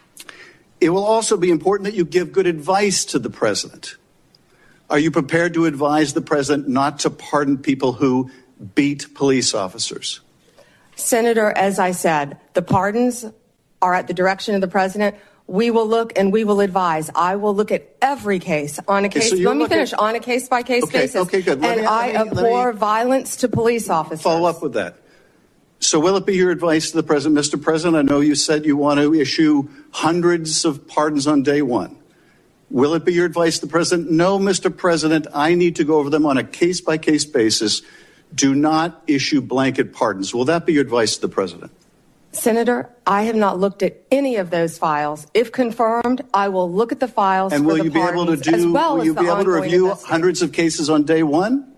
It will also be important that you give good advice to the president. Are you prepared to advise the president not to pardon people who beat police officers? Senator, as I said, the pardons are at the direction of the president. We will look and we will advise. I will look at every case on a case. Let me finish. On a case-by-case basis. Okay, good. I abhor violence to police officers. Follow up with that. So will it be your advice to the president? Mr. President, I know you said you want to issue hundreds of pardons on day one. Will it be your advice to the president? No, Mr. President, I need to go over them on a case-by-case basis. Do not issue blanket pardons. Will that be your advice to the president? Senator, I have not looked at any of those files. If confirmed, I will look at the files and will you be able to review hundreds of cases on day one?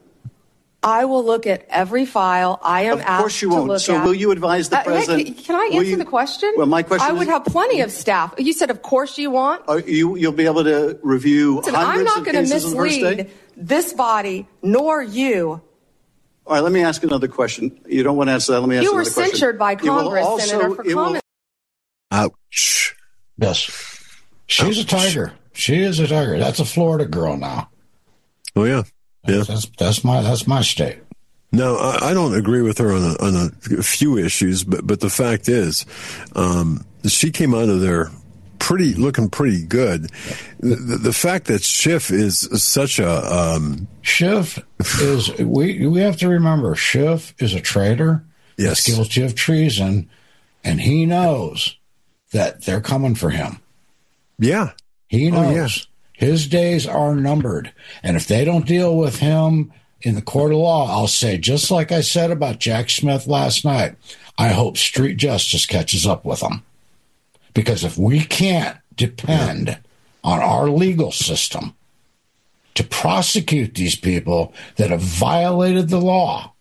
I will look at every file I am asked to look at. Of course you won't. So will you advise the president? Can I answer the question? Well, my question I would have plenty of staff. You said, of course you want. You'll be able to review hundreds of cases on the first day? I'm not going to mislead this body, nor you. All right, let me ask another question. You don't want to answer that. Let me ask another question. You were censured by Congress, Senator, for comments. Ouch. Yes. She's a tiger. She is a tiger. That's a Florida girl now. Oh, yeah. Yeah. That's my state. No, I don't agree with her on a few issues, but the fact is, she came out of there looking pretty good. The fact that Schiff is such a Schiff is we have to remember Schiff is a traitor. Yes, guilty of treason, and he knows that they're coming for him. Yeah, he knows his days are numbered, and if they don't deal with him in the court of law, I'll say just like I said about Jack Smith last night. I hope street justice catches up with him. Because if we can't depend on our legal system to prosecute these people that have violated the law,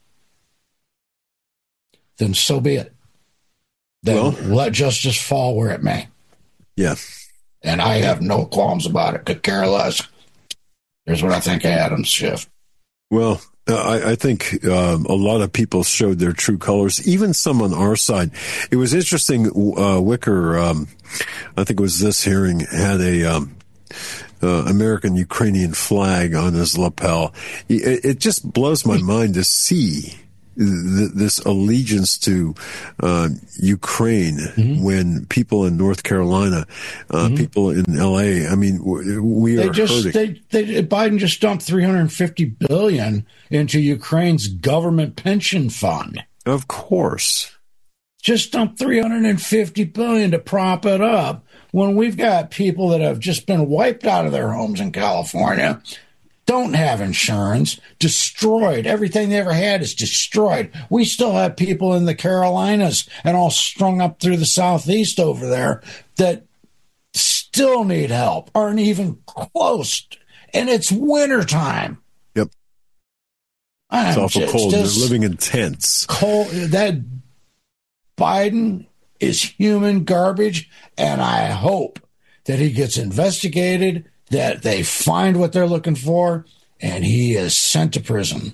then so be it. Then let justice fall where it may. Yeah. And I have no qualms about it. Could care less. Here's what I think of Adam Schiff. Well, I think a lot of people showed their true colors, even some on our side. It was interesting. Wicker, I think it was this hearing, had a American-Ukrainian flag on his lapel. It just blows my mind to see this allegiance to Ukraine when people in North Carolina, people in L.A., I mean, we are hurting. Biden just dumped $350 billion into Ukraine's government pension fund. Of course. Just dumped $350 billion to prop it up when we've got people that have just been wiped out of their homes in California, don't have insurance, destroyed. Everything they ever had is destroyed. We still have people in the Carolinas and all strung up through the Southeast over there that still need help, aren't even close. And it's wintertime. Yep. It's awful cold. They're living in tents. Cold. That Biden is human garbage, and I hope that he gets investigated, that they find what they're looking for, and he is sent to prison.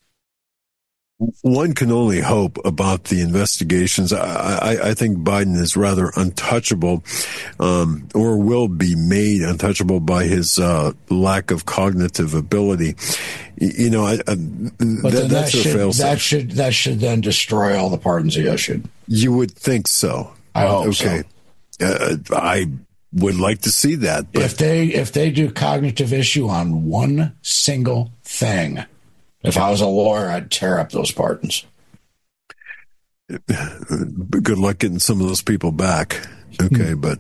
One can only hope about the investigations. I think Biden is rather untouchable, or will be made untouchable by his lack of cognitive ability. You know, that's a fail-safe. That should then destroy all the pardons he issued. You would think so. I hope so. I would like to see that. But if they do cognitive issue on one single thing, if I was a lawyer, I'd tear up those pardons. Good luck getting some of those people back. Okay, but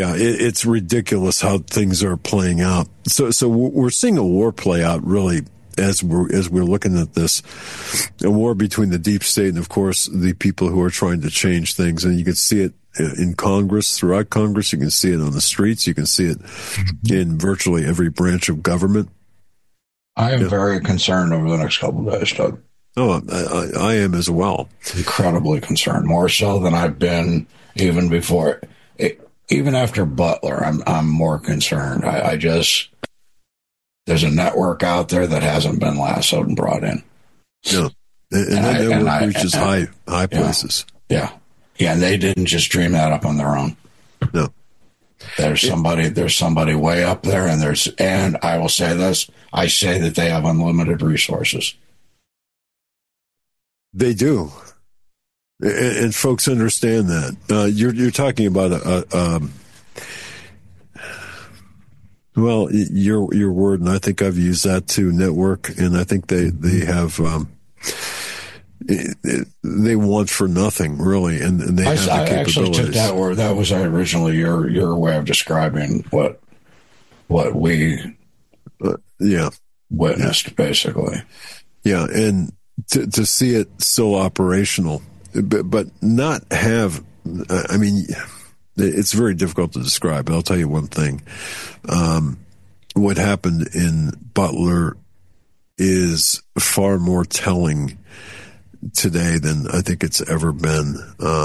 it's ridiculous how things are playing out. So we're seeing a war play out really as we're looking at this, a war between the deep state and, of course, the people who are trying to change things. And you can see it in Congress, throughout Congress. You can see it on the streets. You can see it in virtually every branch of government. I am very concerned over the next couple of days, Doug. Oh, I am as well. Incredibly concerned, more so than I've been even before. Even after Butler, I'm more concerned. I just, there's a network out there that hasn't been lassoed and brought in. No, and that network reaches high places. Yeah, and they didn't just dream that up on their own. No, there's somebody way up there, and I will say this: I say that they have unlimited resources. They do. And folks understand that. You're talking about your word, and I think I've used that too, network, and I think they have they want for nothing really, and they have the capabilities. I actually took that word. That was originally your way of describing what we witnessed, basically. Yeah, and to see it still operational. But not have, I mean, it's very difficult to describe, but I'll tell you one thing. What happened in Butler is far more telling today than I think it's ever been.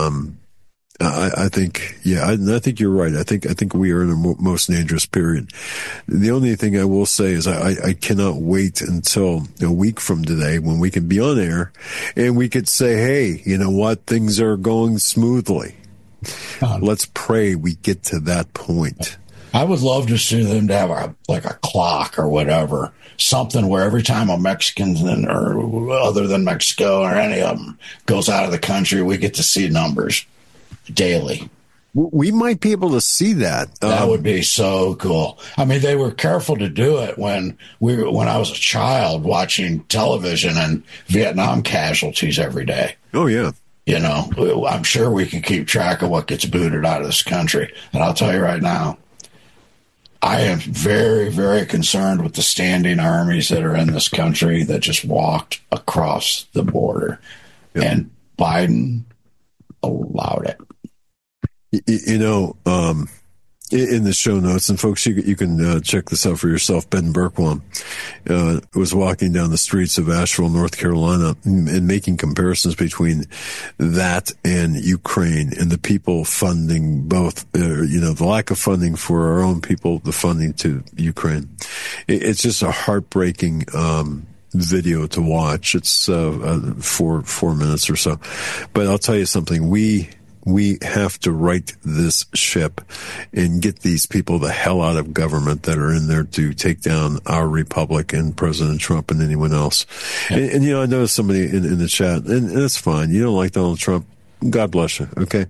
I think you're right. I think we are in the most dangerous period. The only thing I will say is I cannot wait until a week from today when we can be on air and we could say, hey, you know what? Things are going smoothly. Let's pray we get to that point. I would love to see them to have a clock or whatever, something where every time a Mexican or other than Mexico or any of them goes out of the country, we get to see numbers daily. We might be able to see that. That would be so cool. I mean, they were careful to do it when I was a child watching television and Vietnam casualties every day. Oh, yeah. You know, I'm sure we can keep track of what gets booted out of this country. And I'll tell you right now, I am very, very concerned with the standing armies that are in this country that just walked across the border. Yep. And Biden allowed it. You know, in the show notes, and folks, you can check this out for yourself. Ben Berkwam was walking down the streets of Asheville, North Carolina, and making comparisons between that and Ukraine and the people funding both. The lack of funding for our own people, the funding to Ukraine. It's just a heartbreaking video to watch. It's 4 minutes or so, but I'll tell you something. We have to right this ship and get these people the hell out of government that are in there to take down our republic and President Trump and anyone else. Yeah. And I noticed somebody in the chat, and it's fine. You don't like Donald Trump. God bless you. Okay.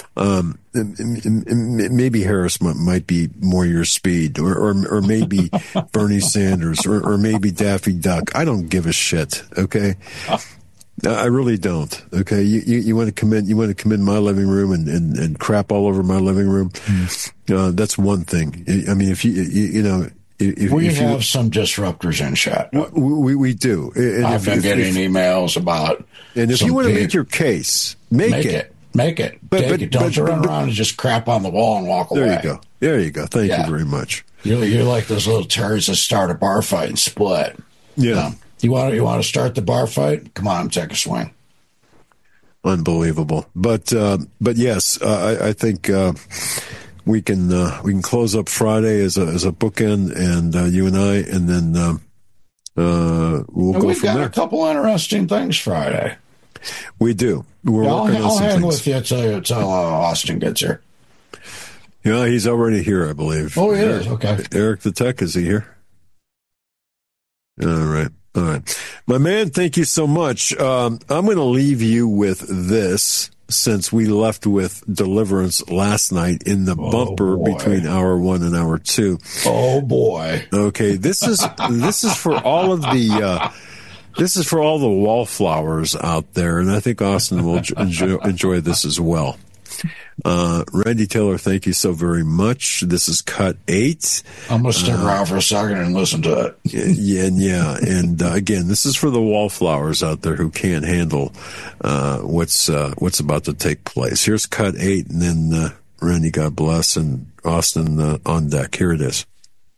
Maybe Harris might be more your speed, or maybe Bernie Sanders, or maybe Daffy Duck. I don't give a shit. Okay. I really don't. Okay, you want to come in my living room and crap all over my living room. That's one thing. I mean, if we have some disruptors in chat. We do. And I've been getting emails about. And if you want to make your case, make it. Make it. But don't run around and just crap on the wall and walk away. There you go. Thank you very much. You're like those little turds that start a bar fight and split. Yeah. You want to start the bar fight? Come on, take a swing. Unbelievable, but yes, I think we can close up Friday as a bookend, and you and I, and then we'll go from there. We've got a couple interesting things Friday. We do. I'll hang with you until Austin gets here. Yeah, he's already here, I believe. Oh, he is. Okay. Eric the Tech, is he here? All right. My man, thank you so much. I'm going to leave you with this, since we left with Deliverance last night in the bumper between hour 1 and hour 2. Oh, boy. Okay, this is for all of the this is for all the wallflowers out there, and I think Austin will enjoy this as well. Randy Taylor, thank you so very much. This is cut 8. I'm going to stick around for a second and listen to it. Yeah. And again, this is for the wallflowers out there who can't handle what's about to take place. Here's cut 8, and then Randy, God bless, and Austin on deck. Here it is.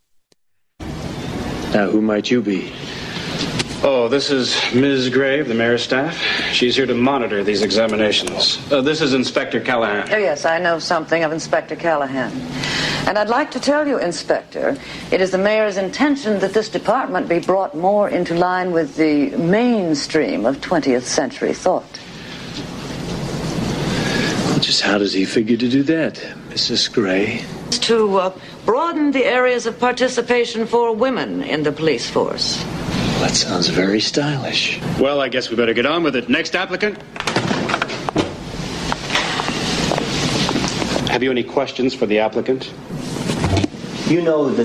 Now, who might you be? Oh, this is Ms. Gray of the mayor's staff. She's here to monitor these examinations. This is Inspector Callahan. Oh, yes, I know something of Inspector Callahan. And I'd like to tell you, Inspector, it is the mayor's intention that this department be brought more into line with the mainstream of 20th century thought. Well, just how does he figure to do that, Mrs. Gray? To broaden the areas of participation for women in the police force. Well, that sounds very stylish. Well, I guess we better get on with it. Next applicant. Have you any questions for the applicant? You know that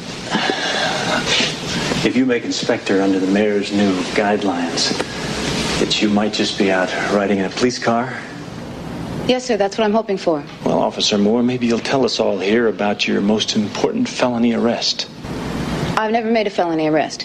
if you make inspector under the mayor's new guidelines, that you might just be out riding in a police car? Yes, sir, that's what I'm hoping for. Well, Officer Moore, maybe you'll tell us all here about your most important felony arrest. I've never made a felony arrest.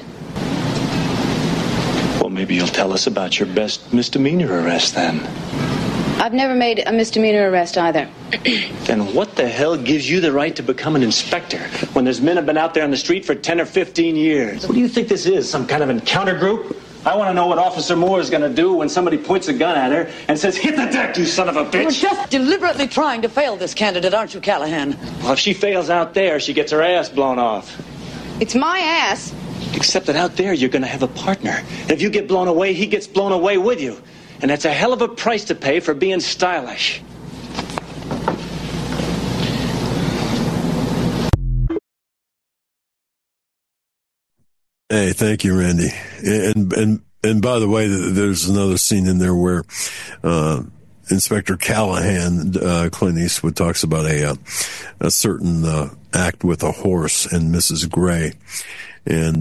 Well, maybe you'll tell us about your best misdemeanor arrest then. I've never made a misdemeanor arrest either. Then what the hell gives you the right to become an inspector when there's men have been out there on the street for 10 or 15 years? What do you think this is, some kind of encounter group? I want to know what Officer Moore is going to do when somebody points a gun at her and says, "Hit the deck, you son of a bitch!" You're just deliberately trying to fail this candidate, aren't you, Callahan? Well, if she fails out there, she gets her ass blown off. It's my ass. Except that out there, you're going to have a partner. And if you get blown away, he gets blown away with you. And that's a hell of a price to pay for being stylish. Hey, thank you, Randy. And by the way, there's another scene in there where Inspector Callahan, Clint Eastwood, talks about a certain act with a horse and Mrs. Gray, and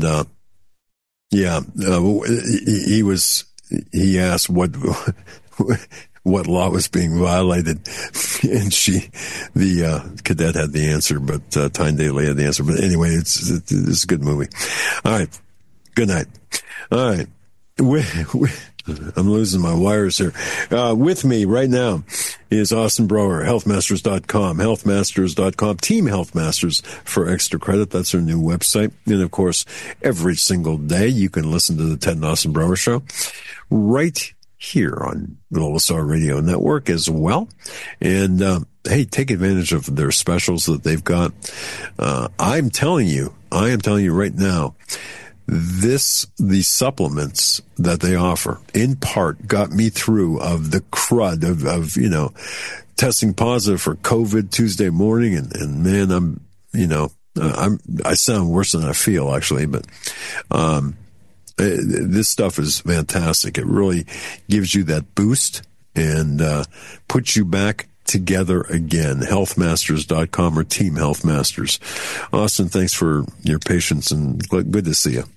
he asked what law was being violated, and the cadet had the answer, but Tyne Daly had the answer. But anyway, it's a good movie. All right, good night. All right, I'm losing my wires here. With me right now is Austin Brower, healthmasters.com, Team Health Masters for extra credit. That's our new website. And of course, every single day you can listen to the Ted and Austin Brower Show right here on the Lone Star Radio Network as well. And, hey, take advantage of their specials that they've got. I am telling you right now, the supplements that they offer in part got me through of the crud of testing positive for COVID Tuesday morning. And man, I sound worse than I feel actually, but, this stuff is fantastic. It really gives you that boost and, puts you back together again. Healthmasters.com or Team Health Masters. Austin, thanks for your patience and good to see you.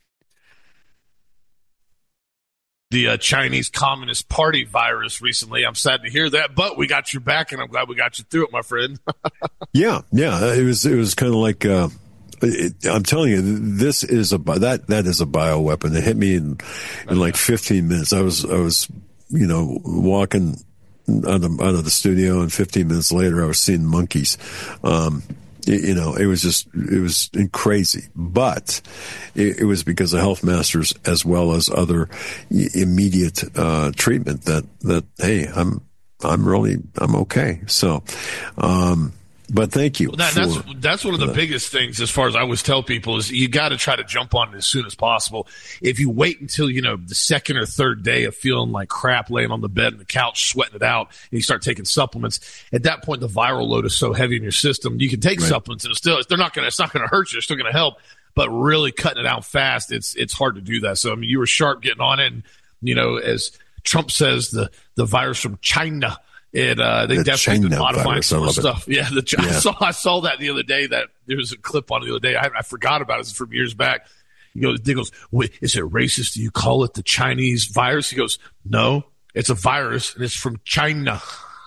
The Chinese Communist Party virus recently. I'm sad to hear that, but we got your back, and I'm glad we got you through it, my friend. Yeah. It was kind of like, I'm telling you, this is that is a bioweapon. It hit me in like 15 minutes. I was walking out of the studio, and 15 minutes later, I was seeing monkeys. It was crazy, but it was because of Health Masters as well as other immediate treatment that hey, I'm okay. So, but thank you. That's one of the biggest things as far as I always tell people is you got to try to jump on it as soon as possible. If you wait until, the second or third day of feeling like crap laying on the bed and the couch, sweating it out, and you start taking supplements, at that point, the viral load is so heavy in your system. You can take supplements and it's not going to hurt you. It's still going to help, but really cutting it out fast, it's hard to do that. So, you were sharp getting on it. And, as Trump says, the virus from China, they definitely did modifying some of the stuff. Yeah, I saw that the other day. That there was a clip on the other day. I forgot about it. It's from years back. He goes, wait, is it racist? Do you call it the Chinese virus? He goes, no, it's a virus and it's from China.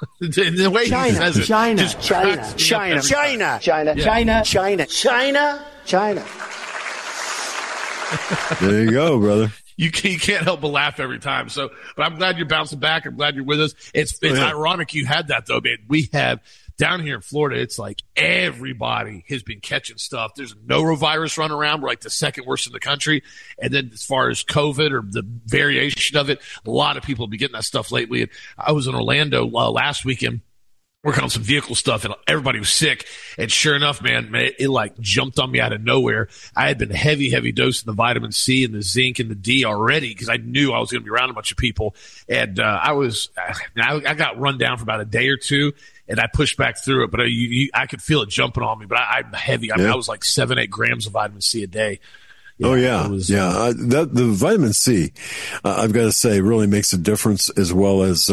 The way China, he says it, China, just China, cracks me up China, every time. China, China, China, China, China. There you go, brother. You can't help but laugh every time. So, but I'm glad you're bouncing back. I'm glad you're with us. It's ironic you had that though, man. We have down here in Florida, it's like everybody has been catching stuff. There's a norovirus running around. We're like the second worst in the country. And then as far as COVID or the variation of it, a lot of people have been getting that stuff lately. And I was in Orlando last weekend working on some vehicle stuff, and everybody was sick. And sure enough, man, it like jumped on me out of nowhere. I had been heavy dosing the vitamin C and the zinc and the D already because I knew I was going to be around a bunch of people. And I got run down for about a day or two, and I pushed back through it. But I could feel it jumping on me. But I'm heavy. I mean, I was like 7-8 grams of vitamin C a day. Yeah, the vitamin C, I've got to say, really makes a difference, as well as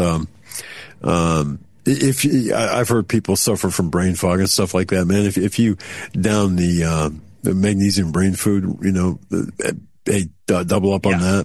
I've heard people suffer from brain fog and stuff like that, man. If you down the magnesium brain food, double up on that.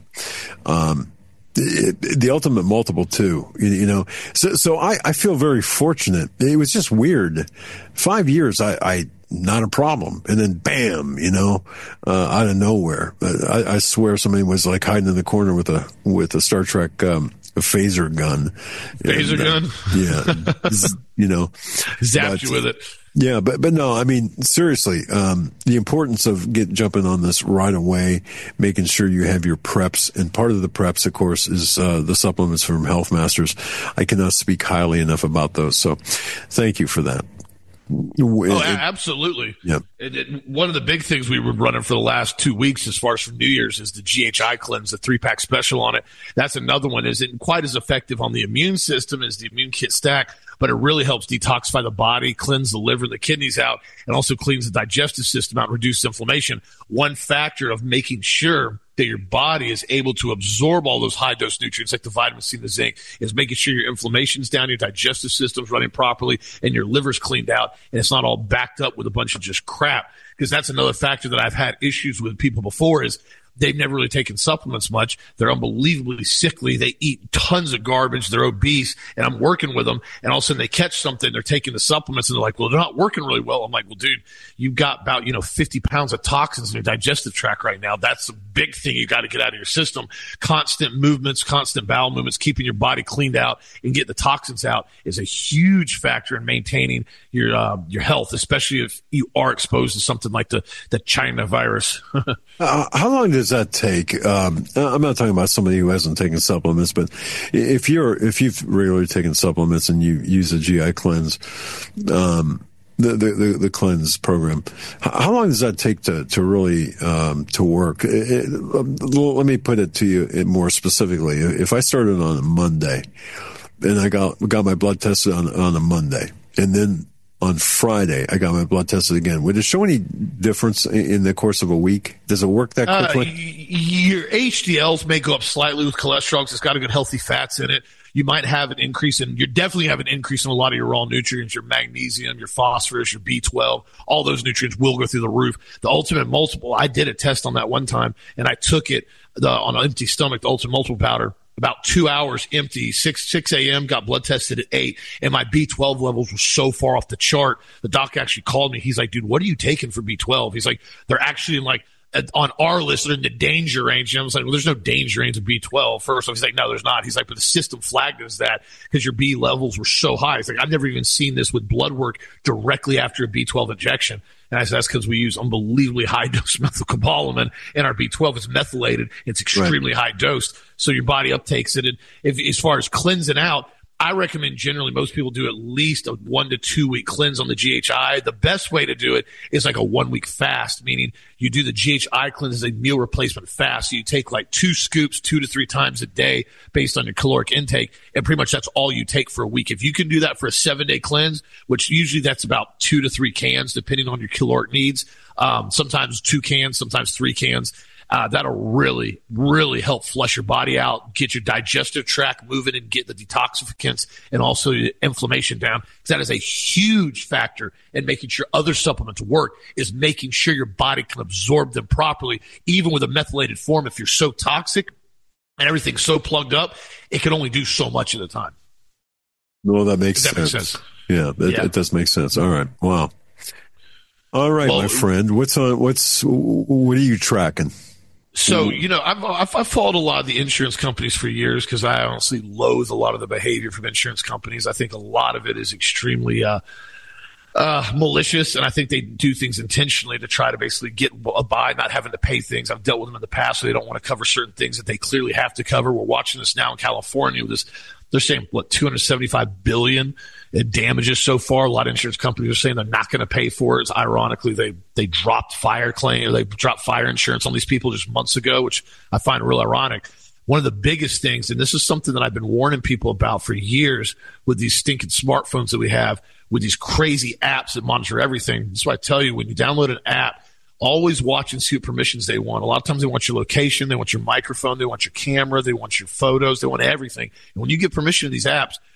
The ultimate multiple too, So I feel very fortunate. It was just weird. 5 years, I not a problem, and then bam, out of nowhere. I swear somebody was like hiding in the corner with a Star Trek a phaser gun. Gun? Yeah. Zapped you with it. Yeah, but no, I mean, seriously, the importance of jumping on this right away, making sure you have your preps, and part of the preps, of course, is the supplements from Health Masters. I cannot speak highly enough about those, so thank you for that. Absolutely. Yeah. One of the big things we were running for the last 2 weeks as far as from New Year's is the GHI cleanse, the 3-pack special on it. That's another one. Isn't quite as effective on the immune system as the immune kit stack, but it really helps detoxify the body, cleanse the liver and the kidneys out, and also cleans the digestive system out, reduce inflammation. One factor of making sure that your body is able to absorb all those high-dose nutrients like the vitamin C and the zinc is making sure your inflammation's down, your digestive system's running properly, and your liver's cleaned out, and it's not all backed up with a bunch of just crap. Because that's another factor that I've had issues with people before is they've never really taken supplements much. They're unbelievably sickly. They eat tons of garbage. They're obese, and I'm working with them, and all of a sudden they catch something. They're taking the supplements, and they're like, well, they're not working really well. I'm like, well, dude, you've got about 50 pounds of toxins in your digestive tract right now. That's a big thing you got to get out of your system. Constant movements, constant bowel movements, keeping your body cleaned out and getting the toxins out is a huge factor in maintaining your health, especially if you are exposed to something like the China virus. How long does that take? I'm not talking about somebody who hasn't taken supplements, but if you've regularly taken supplements and you use a GI cleanse, the cleanse program, how long does that take to really to work? Let me put it to you more specifically. If I started on a Monday and I got my blood tested on a Monday, and then on Friday, I got my blood tested again. Would it show any difference in the course of a week? Does it work that quickly? Your HDLs may go up slightly with cholesterol because it's got a good healthy fats in it. You might have an increase you definitely have an increase in a lot of your raw nutrients, your magnesium, your phosphorus, your B12. All those nutrients will go through the roof. The ultimate multiple, I did a test on that one time, and I took it on an empty stomach, the ultimate multiple powder. About 2 hours empty, 6 a.m., got blood tested at 8, and my B12 levels were so far off the chart. The doc actually called me. He's like, dude, what are you taking for B12? He's like, they're actually on our list, they're in the danger range. And I was like, well, there's no danger range of B12. First off, he's like, no, there's not. He's like, but the system flagged as that because your B levels were so high. He's like, I've never even seen this with blood work directly after a B12 injection. And I said, that's because we use unbelievably high dose methylcobalamin, and our B12 is methylated. It's extremely high dosed. So your body uptakes it. And as far as cleansing out, I recommend generally most people do at least a 1 to 2 week cleanse on the GHI. The best way to do it is like a 1 week fast, meaning you do the GHI cleanse as a meal replacement fast. So you take like 2 scoops 2 to 3 times a day based on your caloric intake, and pretty much that's all you take for a week. If you can do that for a 7-day cleanse, which usually that's about 2 to 3 cans depending on your caloric needs, sometimes 2 cans, sometimes 3 cans. That'll really, really help flush your body out, get your digestive tract moving, and get the detoxificants and also the inflammation down. Because that is a huge factor in making sure other supplements work, is making sure your body can absorb them properly. Even with a methylated form, if you're so toxic and everything's so plugged up, it can only do so much at a time. Well, that makes sense. Yeah, it does make sense. All right. Wow. All right, my friend. What are you tracking? So, I've followed a lot of the insurance companies for years because I honestly loathe a lot of the behavior from insurance companies. I think a lot of it is extremely malicious, and I think they do things intentionally to try to basically get by, not having to pay things. I've dealt with them in the past, so they don't want to cover certain things that they clearly have to cover. We're watching this now in California with this. They're saying, $275 billion in damages so far. A lot of insurance companies are saying they're not going to pay for it. It's ironically, they dropped fire claim, or they dropped fire insurance on these people just months ago, which I find real ironic. One of the biggest things, and this is something that I've been warning people about for years with these stinking smartphones that we have, with these crazy apps that monitor everything. That's why I tell you, when you download an app, always watch and see what permissions they want. A lot of times they want your location, they want your microphone, they want your camera, they want your photos, they want everything. And when you give permission to these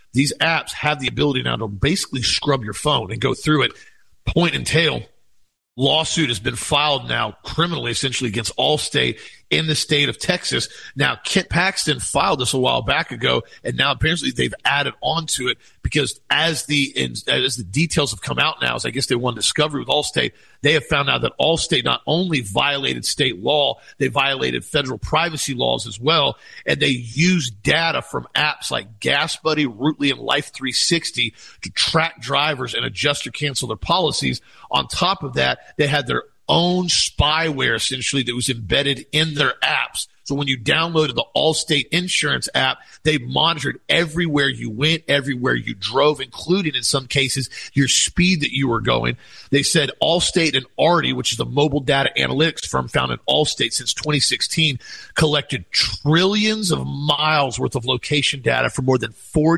apps have the ability now to basically scrub your phone and go through it. Point and tail, lawsuit has been filed now criminally, essentially, against Allstate in the state of Texas. Now, Kent Paxton filed this a while back ago, and now apparently they've added on to it because as the details have come out now, as I guess they won discovery with Allstate, they have found out that Allstate not only violated state law, they violated federal privacy laws as well, and they used data from apps like GasBuddy, Rootly, and Life360 to track drivers and adjust or cancel their policies. On top of that, they had their own spyware, essentially, that was embedded in their apps. So when you downloaded the Allstate Insurance app, they monitored everywhere you went, everywhere you drove, including, in some cases, your speed that you were going. They said Allstate and Arty, which is a mobile data analytics firm founded in Allstate since 2016, collected trillions of miles worth of location data from more than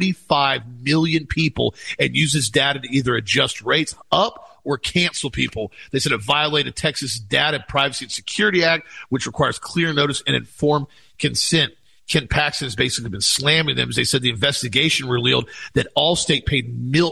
45 million people and uses data to either adjust rates up or cancel people. They said it violated Texas Data Privacy and Security Act, which requires clear notice and informed consent. Kent Paxton has basically been slamming them as they said the investigation revealed that Allstate paid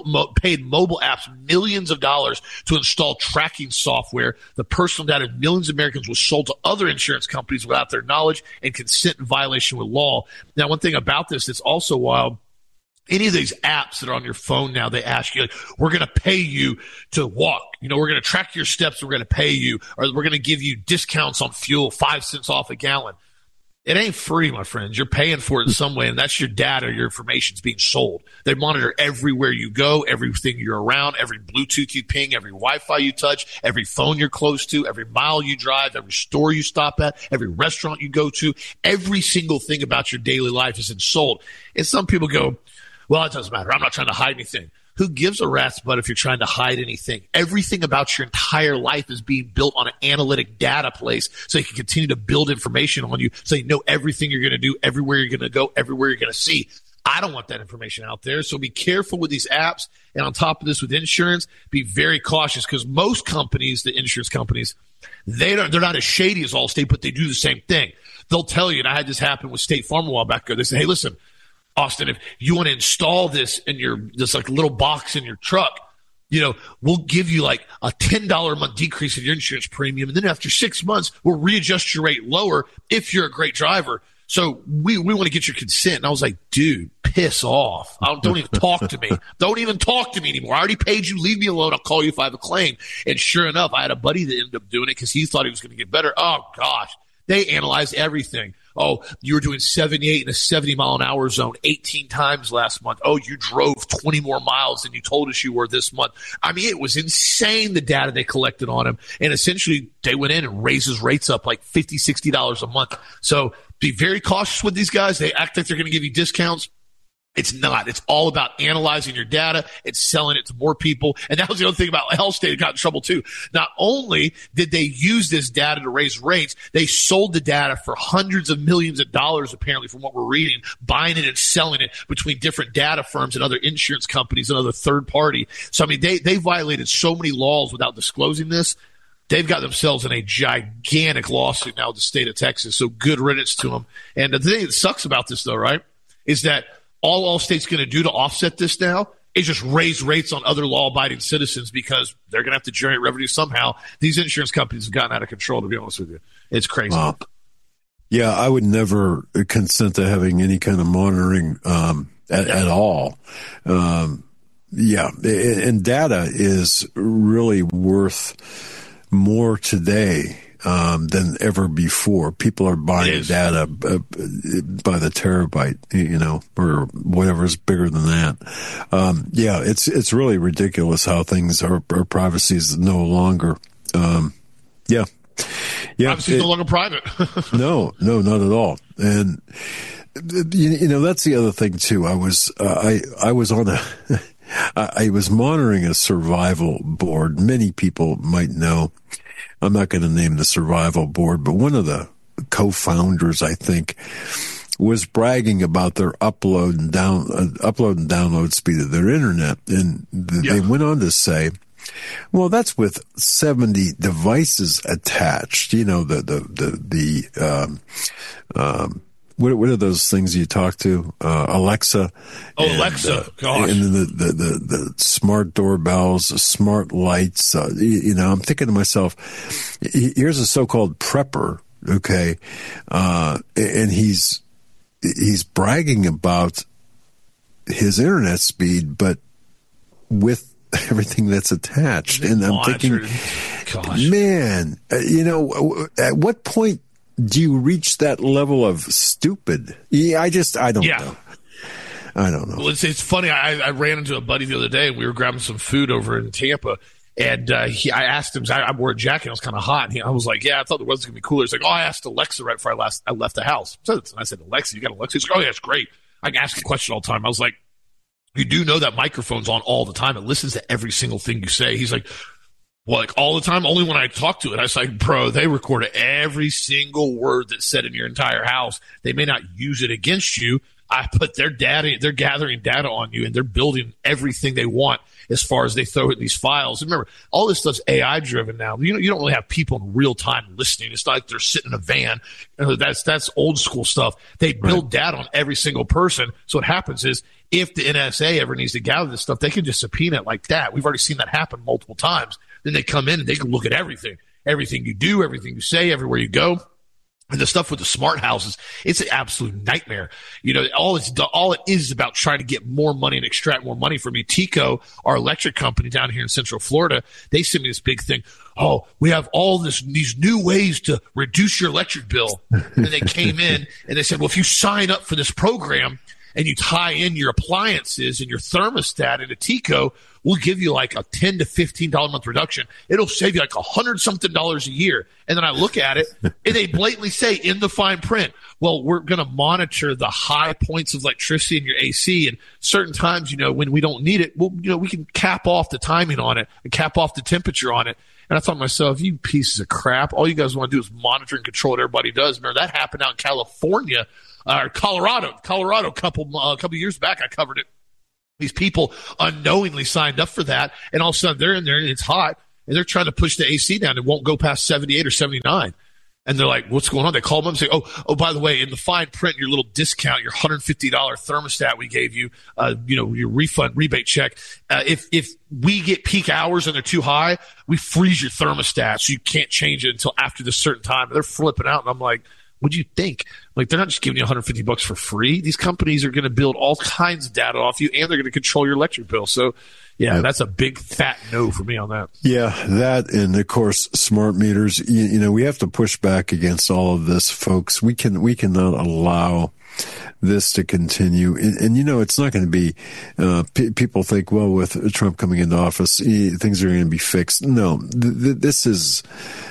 mobile apps millions of dollars to install tracking software. The personal data of millions of Americans was sold to other insurance companies without their knowledge and consent in violation with law. Now, one thing about this that's also wild, any of these apps that are on your phone now, they ask you, like, we're going to pay you to walk. We're going to track your steps. We're going to pay you, or we're going to give you discounts on fuel, 5 cents off a gallon. It ain't free, my friends. You're paying for it in some way, and that's your data. Your information's being sold. They monitor everywhere you go, everything you're around, every Bluetooth you ping, every Wi-Fi you touch, every phone you're close to, every mile you drive, every store you stop at, every restaurant you go to. Every single thing about your daily life is sold. And some people go, well, it doesn't matter. I'm not trying to hide anything. Who gives a rat's butt if you're trying to hide anything? Everything about your entire life is being built on an analytic data place so you can continue to build information on you so you know everything you're going to do, everywhere you're going to go, everywhere you're going to see. I don't want that information out there. So be careful with these apps. And on top of this, with insurance, be very cautious because most companies, the insurance companies, they're not as shady as Allstate, but they do the same thing. They'll tell you, and I had this happen with State Farm a while back ago. They say, hey, listen, Austin, if you want to install this in this like little box in your truck, we'll give you like a $10 a month decrease in your insurance premium. And then after 6 months, we'll readjust your rate lower if you're a great driver. So we want to get your consent. And I was like, dude, piss off. Don't even talk to me. Don't even talk to me anymore. I already paid you. Leave me alone. I'll call you if I have a claim. And sure enough, I had a buddy that ended up doing it because he thought he was going to get better. Oh, gosh. They analyzed everything. Oh, you were doing 78 in a 70-mile-an-hour zone 18 times last month. Oh, you drove 20 more miles than you told us you were this month. I mean, it was insane, the data they collected on him. And essentially, they went in and raised his rates up like $50, $60 a month. So be very cautious with these guys. They act like they're going to give you discounts. It's not. It's all about analyzing your data. It's selling it to more people. And that was the other thing about Allstate that got in trouble too. Not only did they use this data to raise rates, they sold the data for hundreds of millions of dollars, apparently, from what we're reading, buying it and selling it between different data firms and other insurance companies and other third party. So, I mean, they violated so many laws without disclosing this. They've got themselves in a gigantic lawsuit now with the state of Texas. So good riddance to them. And the thing that sucks about this, though, right, is that all Allstate's going to do to offset this now is just raise rates on other law-abiding citizens because they're going to have to generate revenue somehow. These insurance companies have gotten out of control, to be honest with you. It's crazy. Yeah, I would never consent to having any kind of monitoring at all. And data is really worth more today than ever before. People are buying data by the terabyte, or whatever is bigger than that. It's really ridiculous how things are. Our privacy is no longer. Privacy is no longer private. No, not at all. And that's the other thing too. I was monitoring a survival board. Many people might know. I'm not going to name the survival board, but one of the co-founders, I think, was bragging about their upload and download speed of their internet. And they went on to say, well, that's with 70 devices attached. What are those things you talk to? Alexa. Oh, Alexa. Gosh. And then the smart doorbells, smart lights. I'm thinking to myself, here's a so-called prepper. Okay. And he's bragging about his internet speed, but with everything that's attached. And I'm thinking, man, at what point do you reach that level of stupid? I don't know. I don't know. Well, it's funny. I ran into a buddy the other day, and we were grabbing some food over in Tampa, and I asked him, I wore a jacket, and it was kind of hot, and I was like, I thought the weather was going to be cooler. He's like, I asked Alexa right before I left the house. So I said, Alexa, you got Alexa? He's like, it's great. I can ask a question all the time. I was like, you do know that microphone's on all the time. It listens to every single thing you say. He's like, well, like all the time? Only when I talk to it. I was like, bro, they record every single word that's said in your entire house. They may not use it against you. But they're gathering data on you, and they're building everything they want as far as they throw in these files. And remember, all this stuff's AI driven now. You don't really have people in real time listening. It's not like they're sitting in a van. That's old school stuff. They build data on every single person. So what happens is, if the NSA ever needs to gather this stuff, they can just subpoena it like that. We've already seen that happen multiple times. Then they come in and they can look at everything you do, everything you say, everywhere you go. And the stuff with the smart houses, it's an absolute nightmare. All it is about trying to get more money and extract more money from me. TECO, our electric company down here in Central Florida, they sent me this big thing. Oh, we have all these new ways to reduce your electric bill. And they came in and they said, well, if you sign up for this program and you tie in your appliances and your thermostat into TECO, we'll give you like a $10 to $15 a month reduction. It'll save you like $100-something a year. And then I look at it, and they blatantly say in the fine print, well, we're going to monitor the high points of electricity in your AC, and certain times, when we don't need it, we can cap off the timing on it and cap off the temperature on it. And I thought to myself, you pieces of crap, all you guys want to do is monitor and control what everybody does. Remember, that happened out in California, or Colorado a couple years back. I covered it. These people unknowingly signed up for that, and all of a sudden they're in there and it's hot, and they're trying to push the AC down. It won't go past 78 or 79. And they're like, what's going on? They call them up and say, oh, by the way, in the fine print, your little discount, your $150 thermostat we gave you, your rebate check, if we get peak hours and they're too high, we freeze your thermostat so you can't change it until after this certain time. And they're flipping out, and I'm like, what'd you think? Like, they're not just giving you $150 for free. These companies are going to build all kinds of data off you, and they're going to control your electric bill. So, that's a big fat no for me on that. Yeah, that, and of course, smart meters. We have to push back against all of this, folks. We cannot allow this to continue. And it's not going to be, people think, well, with Trump coming into office, things are going to be fixed. No, this is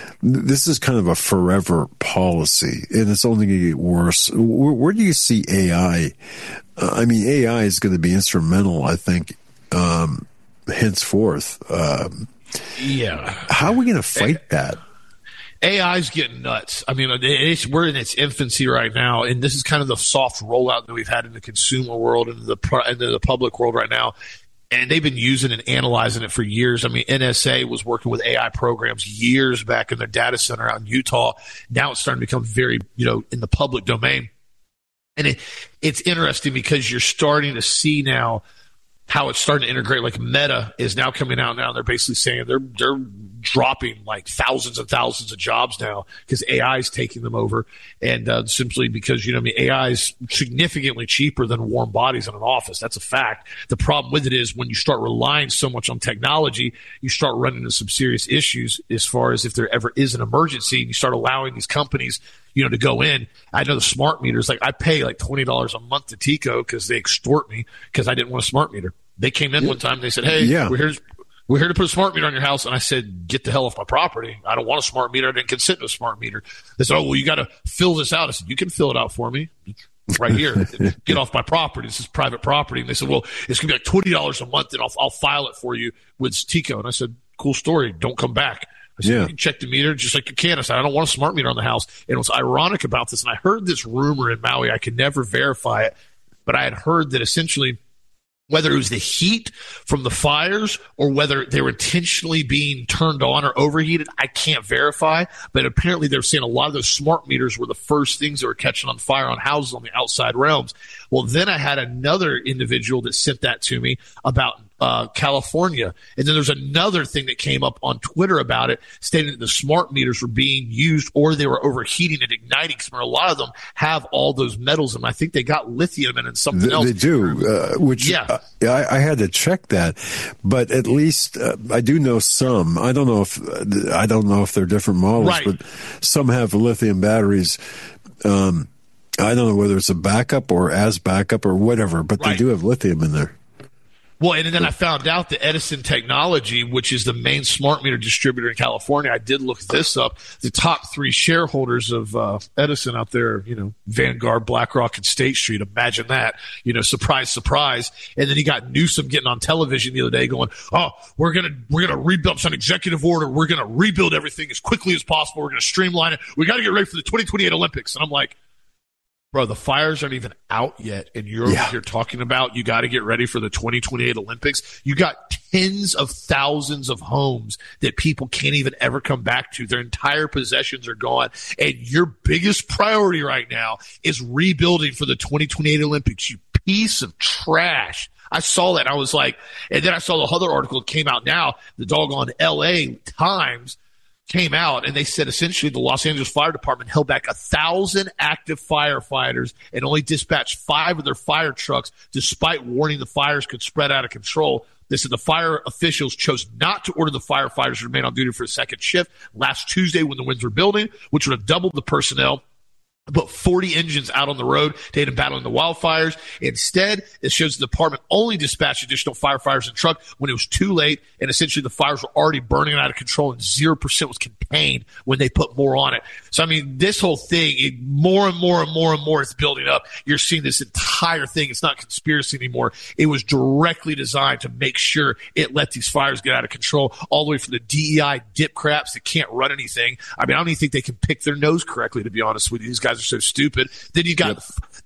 kind of a forever policy, and it's only going to get worse. Where do you see AI? AI is going to be instrumental, I think, henceforth. How are we going to fight that? AI's getting nuts. We're in its infancy right now, and this is kind of the soft rollout that we've had in the consumer world and the public world right now. And they've been using and analyzing it for years. NSA was working with AI programs years back in their data center out in Utah. Now it's starting to become very, in the public domain. And it's interesting because you're starting to see now how it's starting to integrate. Like Meta is now coming out now. They're basically saying they're dropping like thousands and thousands of jobs now because AI is taking them over. And simply because, AI is significantly cheaper than warm bodies in an office. That's a fact. The problem with it is when you start relying so much on technology, you start running into some serious issues as far as if there ever is an emergency and you start allowing these companies to go in. I know the smart meters, like I pay like $20 a month to TECO because they extort me because I didn't want a smart meter. They came in one time and they said, hey, we're here to put a smart meter on your house. And I said, get the hell off my property. I don't want a smart meter. I didn't consent to a smart meter. They said, oh, well, you got to fill this out. I said, you can fill it out for me right here. Get off my property. This is private property. And they said, well, it's going to be like $20 a month and I'll file it for you with TECO. And I said, cool story. Don't come back. I said, you can check the meter just like you can. I said, I don't want a smart meter on the house. And what's ironic about this, and I heard this rumor in Maui, I could never verify it, but I had heard that essentially whether it was the heat from the fires or whether they were intentionally being turned on or overheated, I can't verify. But apparently they're saying a lot of those smart meters were the first things that were catching on fire on houses on the outside realms. Well, then I had another individual that sent that to me about California. And then there's another thing that came up on Twitter about it, stating that the smart meters were being used or they were overheating and igniting because a lot of them have all those metals in them. I think they got lithium in and something else. They do, I had to check that, but at least I do know some. I don't know if they're different models, but some have lithium batteries. I don't know whether it's a backup or as backup or whatever, but they do have lithium in there. Well, and then I found out that Edison Technology, which is the main smart meter distributor in California, I did look this up. The top 3 shareholders of Edison out there, Vanguard, BlackRock, and State Street. Imagine that, surprise, surprise. And then you got Newsom getting on television the other day going, "Oh, we're gonna rebuild some executive order. We're gonna rebuild everything as quickly as possible. We're gonna streamline it. We got to get ready for the 2028 Olympics." And I'm like, bro, the fires aren't even out yet, and you're talking about you got to get ready for the 2028 Olympics. You got tens of thousands of homes that people can't even ever come back to. Their entire possessions are gone, and your biggest priority right now is rebuilding for the 2028 Olympics, you piece of trash. I saw that, and I was like, and then I saw the other article that came out now, the doggone L.A. Times came out, and they said essentially the Los Angeles Fire Department held back 1,000 active firefighters and only dispatched 5 of their fire trucks despite warning the fires could spread out of control. They said the fire officials chose not to order the firefighters to remain on duty for a second shift last Tuesday when the winds were building, which would have doubled the personnel. Put 40 engines out on the road to aid in battling the wildfires. Instead, it shows the department only dispatched additional firefighters and truck when it was too late, and essentially the fires were already burning out of control, and 0% was contained when they put more on it. So, I mean, this whole thing, more and more and more and more is building up. You're seeing this entire thing. It's not conspiracy anymore. It was directly designed to make sure it let these fires get out of control, all the way from the DEI dip craps that can't run anything. I mean, I don't even think they can pick their nose correctly, to be honest with you. These guys are so stupid. Then you got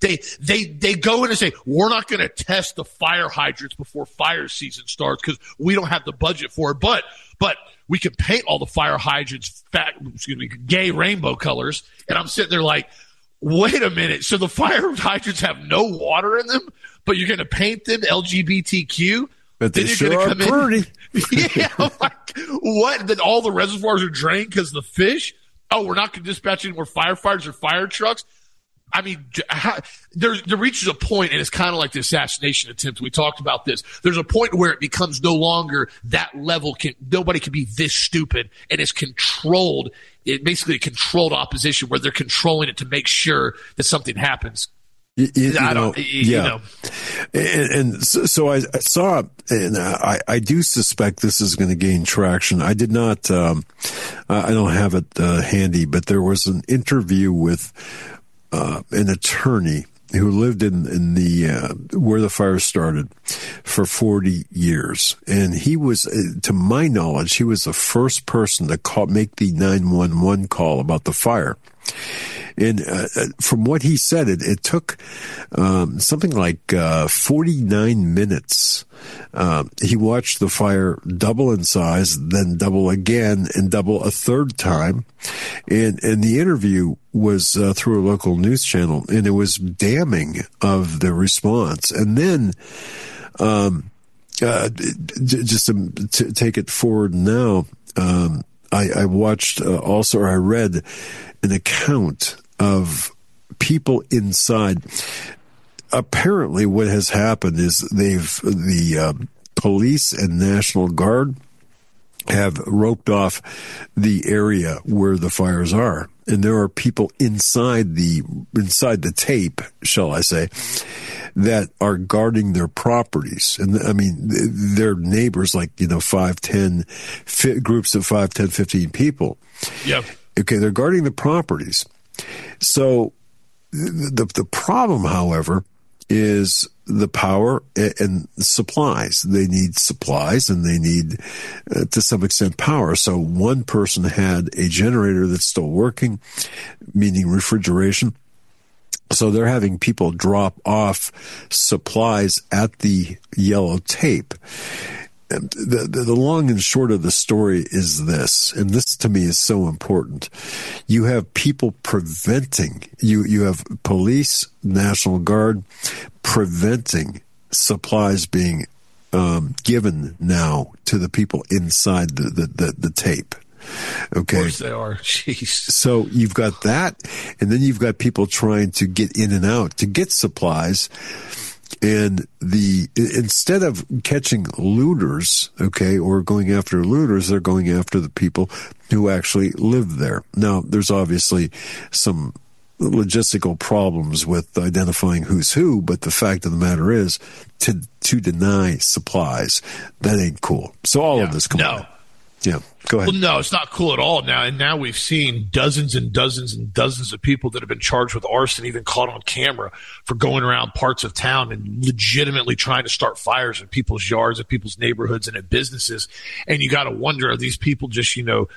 they go in and say, we're not going to test the fire hydrants before fire season starts because we don't have the budget for it, but we can paint all the fire hydrants gay rainbow colors. And I'm sitting there like, wait a minute, so the fire hydrants have no water in them, but you're going to paint them LGBTQ? But they sure are pretty. Yeah, like, what? Then all the reservoirs are drained because of the fish? Oh, we're not going to dispatch any more firefighters or fire trucks? I mean, there reaches a point, and it's kind of like the assassination attempt. We talked about this. There's a point where it becomes no longer that level. Nobody can be this stupid, and it's controlled. It basically a controlled opposition where they're controlling it to make sure that something happens. And so I saw, and I do suspect this is going to gain traction. I did not, I don't have it handy, but there was an interview with an attorney who lived in the where the fire started for 40 years, and he was, to my knowledge, he was the first person to make the 911 call about the fire. And from what he said, it took something like 49 minutes. He watched the fire double in size, then double again, and double a third time. And the interview was through a local news channel, and it was damning of the response. And then just to take it forward now, I watched also, or I read an account of people inside. Apparently what has happened is the police and National Guard have roped off the area where the fires are. And there are people inside the tape, shall I say, that are guarding their properties. And I mean, they're neighbors, like, 5, 10, groups of 5, 10, 15 people. Yep. Okay. They're guarding the properties. So the problem, however, is the power and supplies. They need supplies and they need, to some extent, power. So one person had a generator that's still working, meaning refrigeration. So they're having people drop off supplies at the yellow tape. The long and short of the story is this, and this to me is so important. You have people preventing, you have police, National Guard, preventing supplies being given now to the people inside the tape. Okay. Of course they are. Jeez. So you've got that, and then you've got people trying to get in and out to get supplies. And instead of catching looters, okay, or going after looters, they're going after the people who actually live there. Now, there's obviously some logistical problems with identifying who's who, but the fact of the matter is, to deny supplies, that ain't cool. So all of this comes on. Yeah, go ahead. Well, no, it's not cool at all now. And now we've seen dozens and dozens and dozens of people that have been charged with arson, even caught on camera for going around parts of town and legitimately trying to start fires in people's yards, in people's neighborhoods, and at businesses. And you got to wonder, are these people just,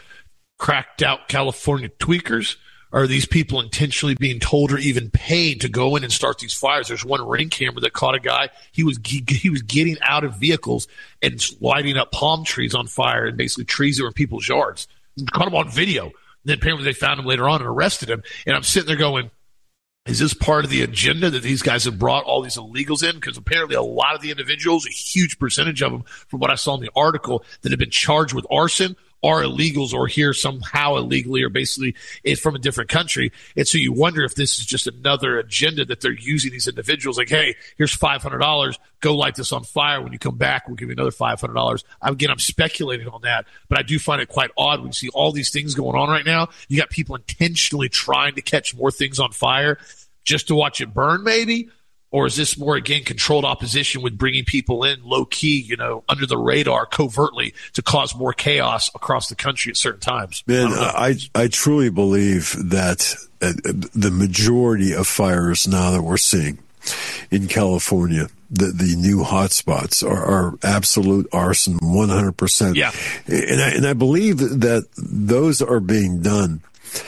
cracked out California tweakers? Are these people intentionally being told or even paid to go in and start these fires? There's one Ring camera that caught a guy. He was getting out of vehicles and lighting up palm trees on fire, and basically trees that were in people's yards. Caught him on video. And then apparently they found him later on and arrested him. And I'm sitting there going, is this part of the agenda that these guys have brought all these illegals in? Because apparently a lot of the individuals, a huge percentage of them, from what I saw in the article, that have been charged with arson are illegals or here somehow illegally or basically from a different country. And so you wonder if this is just another agenda that they're using these individuals like, hey, here's $500. Go light this on fire. When you come back, we'll give you another $500. Again, I'm speculating on that, but I do find it quite odd when you see all these things going on right now. You got people intentionally trying to catch more things on fire just to watch it burn maybe. Or is this more, again, controlled opposition with bringing people in low-key, under the radar, covertly, to cause more chaos across the country at certain times? Man, I truly believe that the majority of fires now that we're seeing in California, the new hotspots are absolute arson, 100%. Yeah. And I believe that those are being done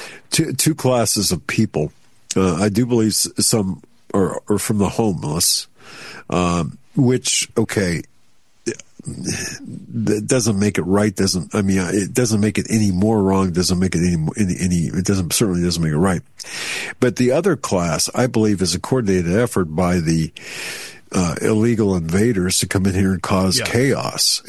to two classes of people. I do believe some or from the homeless, which, okay, that doesn't make it right. It doesn't make it any more wrong. Doesn't make it certainly doesn't make it right. But the other class, I believe, is a coordinated effort by the illegal invaders to come in here and cause chaos.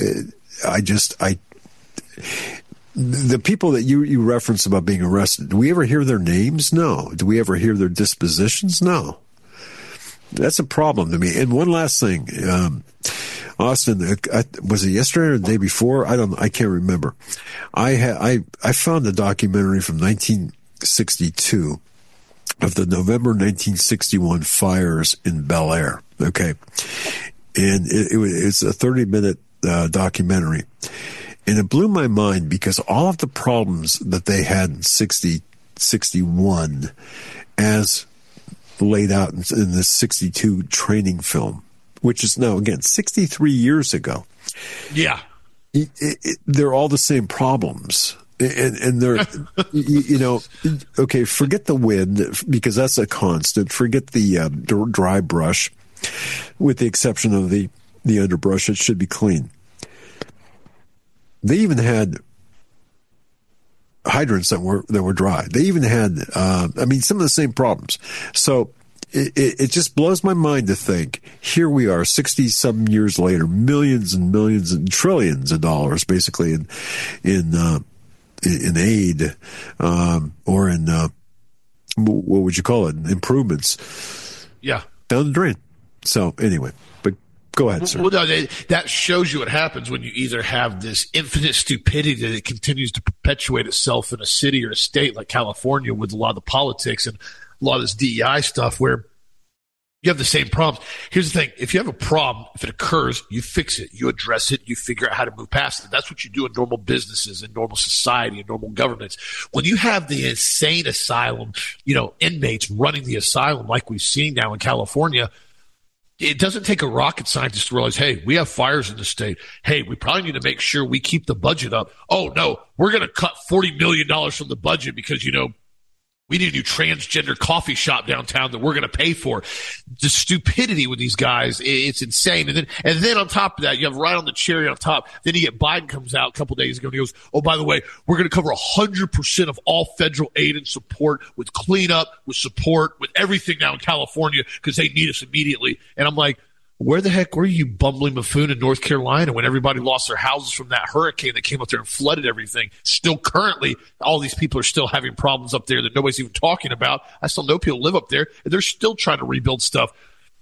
The people that you referenced about being arrested, do we ever hear their names? No. Do we ever hear their dispositions? No. That's a problem to me. And one last thing, Austin, was it yesterday or the day before? I can't remember. I found a documentary from 1962 of the November 1961 fires in Bel Air. Okay. And it's a 30-minute documentary. And it blew my mind because all of the problems that they had in 61 as laid out in the 62 training film, which is now, again, 63 years ago. Yeah. They're all the same problems. And they're, okay, forget the wind because that's a constant. Forget the dry brush, with the exception of the underbrush. It should be clean. They even had hydrants that were dry. They even had, some of the same problems. So it just blows my mind to think here we are 60-some years later, millions and millions and trillions of dollars basically in aid, or in, what would you call it? Improvements. Yeah. Down the drain. So anyway, but go ahead, sir. Well, no, that shows you what happens when you either have this infinite stupidity that it continues to perpetuate itself in a city or a state like California with a lot of the politics and a lot of this DEI stuff where you have the same problems. Here's the thing. If you have a problem, if it occurs, you fix it, you address it, you figure out how to move past it. That's what you do in normal businesses, in normal society, in normal governments. When you have the insane asylum, inmates running the asylum like we've seen now in California, it doesn't take a rocket scientist to realize, hey, we have fires in the state. Hey, we probably need to make sure we keep the budget up. Oh, no, we're going to cut $40 million from the budget because, we need a new transgender coffee shop downtown that we're going to pay for. The stupidity with these guys, it's insane. And then on top of that, you have right on the cherry on top. Then you get Biden comes out a couple days ago and he goes, oh, by the way, we're going to cover 100% of all federal aid and support with cleanup, with support, with everything now in California because they need us immediately. And I'm like, where the heck were you, bumbling buffoon, in North Carolina when everybody lost their houses from that hurricane that came up there and flooded everything? Still currently, all these people are still having problems up there that nobody's even talking about. I still know people live up there, and they're still trying to rebuild stuff.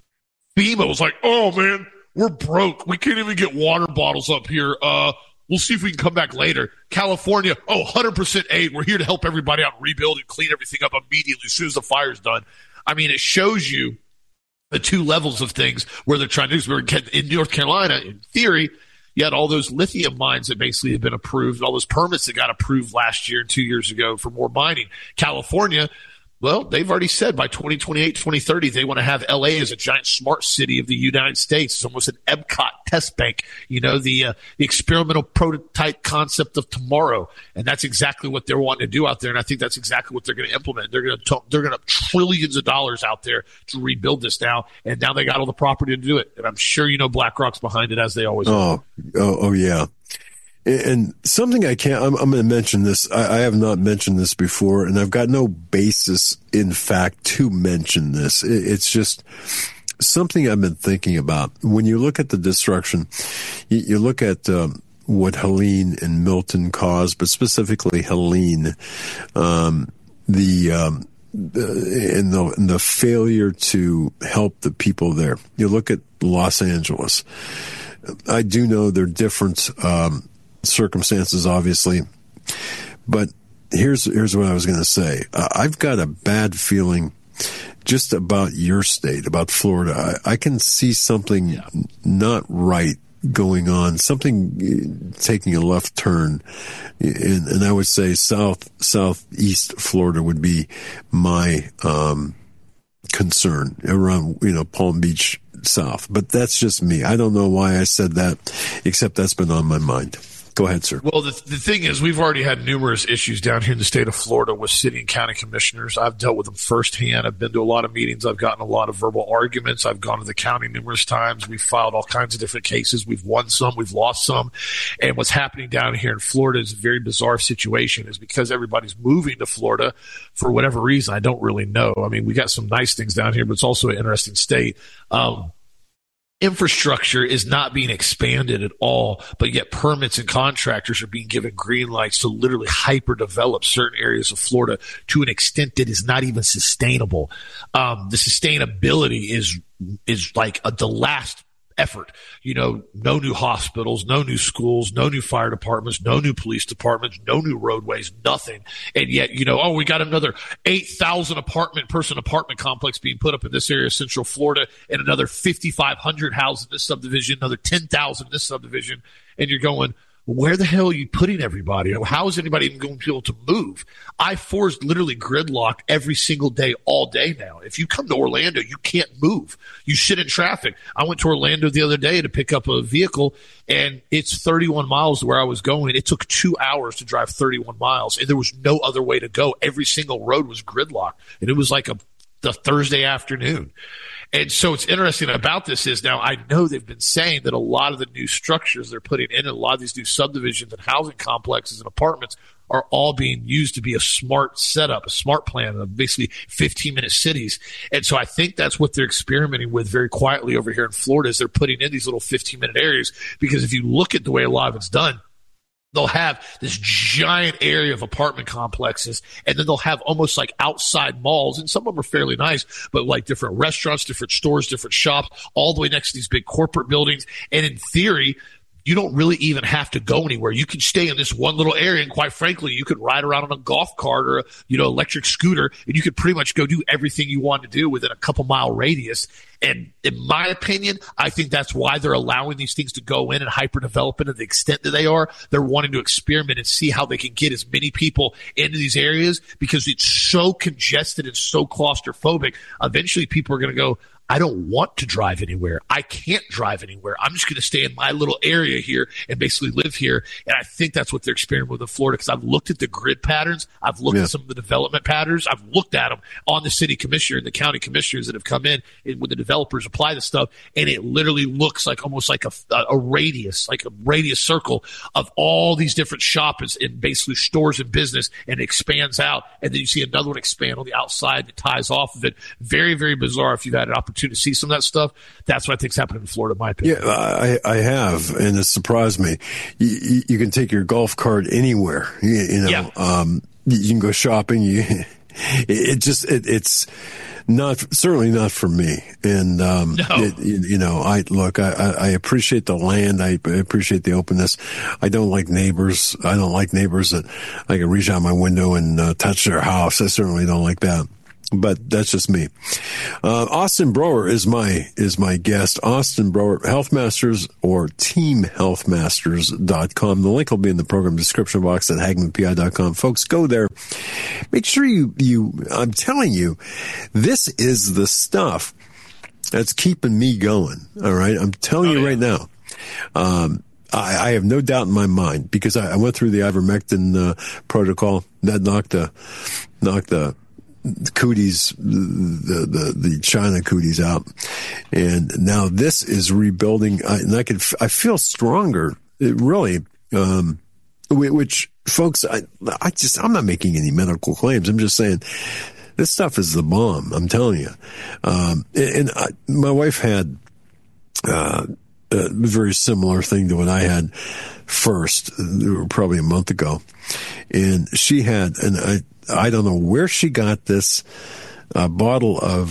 FEMA was like, oh, man, we're broke. We can't even get water bottles up here. We'll see if we can come back later. California, 100% aid. We're here to help everybody out and rebuild and clean everything up immediately as soon as the fire's done. I mean, it shows you the two levels of things where they're trying to do. In North Carolina, in theory, you had all those lithium mines that basically have been approved, all those permits that got approved last year and 2 years ago for more mining. California, well, they've already said by 2028, 2030, they want to have LA as a giant smart city of the United States. It's almost an Epcot test bank, the experimental prototype concept of tomorrow. And that's exactly what they're wanting to do out there. And I think that's exactly what they're going to implement. They're going to have trillions of dollars out there to rebuild this now. And now they got all the property to do it. And I'm sure BlackRock's behind it, as they always are. Oh, yeah. And something I'm going to mention this. I have not mentioned this before, and I've got no basis, in fact, to mention this. It's just something I've been thinking about. When you look at the destruction, you look at what Helene and Milton caused, but specifically Helene, the failure to help the people there. You look at Los Angeles. I do know there are different circumstances, obviously, but here's what I was going to say. I've got a bad feeling just about your state, about Florida. I can see something not right going on, something taking a left turn, and I would say southeast Florida would be my concern, around Palm Beach South. But that's just me. I don't know why I said that, except that's been on my mind. Go ahead, sir. Well, the thing is, we've already had numerous issues down here in the state of Florida with city and county commissioners. I've dealt with them firsthand. I've been to a lot of meetings. I've gotten a lot of verbal arguments. I've gone to the county numerous times. We've filed all kinds of different cases. We've won some. We've lost some. And what's happening down here in Florida is a very bizarre situation, is because everybody's moving to Florida for whatever reason. I don't really know. I mean, we got some nice things down here, but it's also an interesting state. Infrastructure is not being expanded at all, but yet permits and contractors are being given green lights to literally hyper develop certain areas of Florida to an extent that is not even sustainable. The sustainability is like the last effort. No new hospitals, no new schools, no new fire departments, no new police departments, no new roadways, nothing. And yet, we got another 8,000 apartment complex being put up in this area of Central Florida, and another 5,500 houses in this subdivision, another 10,000 in this subdivision. And you're going, where the hell are you putting everybody? How is anybody even going to be able to move? I-4 is literally gridlocked every single day, all day now. If you come to Orlando, you can't move. You sit in traffic. I went to Orlando the other day to pick up a vehicle, and it's 31 miles to where I was going. It took 2 hours to drive 31 miles, and there was no other way to go. Every single road was gridlocked, and it was like the Thursday afternoon. And so what's interesting about this is, now I know they've been saying that a lot of the new structures they're putting in, a lot of these new subdivisions and housing complexes and apartments are all being used to be a smart setup, a smart plan of basically 15-minute cities. And so I think that's what they're experimenting with very quietly over here in Florida, is they're putting in these little 15-minute areas. Because if you look at the way a lot of it's done, they'll have this giant area of apartment complexes, and then they'll have almost like outside malls, and some of them are fairly nice, but like different restaurants, different stores, different shops, all the way next to these big corporate buildings. And in theory, you don't really even have to go anywhere. You can stay in this one little area, and quite frankly, you could ride around on a golf cart or a, electric scooter, and you could pretty much go do everything you want to do within a couple mile radius. And in my opinion, I think that's why they're allowing these things to go in and hyper-develop it to the extent that they are. They're wanting to experiment and see how they can get as many people into these areas, because it's so congested and so claustrophobic. Eventually, people are going to go, I don't want to drive anywhere. I can't drive anywhere. I'm just going to stay in my little area here and basically live here. And I think that's what they're experimenting with in Florida, because I've looked at the grid patterns. I've looked at some of the development patterns. I've looked at them on the city commissioner and the county commissioners that have come in and when the developers apply this stuff. And it literally looks like almost like a radius, like a radius circle of all these different shops and basically stores and business, and it expands out. And then you see another one expand on the outside that ties off of it. Very, very bizarre. If you've had an opportunity to see some of that stuff, that's what I think's happening in Florida, in my opinion. Yeah, I have, and it surprised me. You can take your golf cart anywhere. You can go shopping. It's certainly not for me. And I appreciate the land. I appreciate the openness. I don't like neighbors. I don't like neighbors that I can reach out my window and touch their house. I certainly don't like that. But that's just me. Austin Brower is my guest. Austin Brower, Health Masters or teamhealthmasters.com. The link will be in the program description box at HagmannPI.com. Folks, go there. Make sure I'm telling you, this is the stuff that's keeping me going. All right. I'm telling you right now. I have no doubt in my mind, because I went through the ivermectin protocol that knocked the cooties, the China cooties out, and now this is rebuilding. I feel stronger. It really, which folks, I'm not making any medical claims. I'm just saying this stuff is the bomb. I'm telling you. My wife had a very similar thing to what I had first, probably a month ago, and she had I don't know where she got this bottle of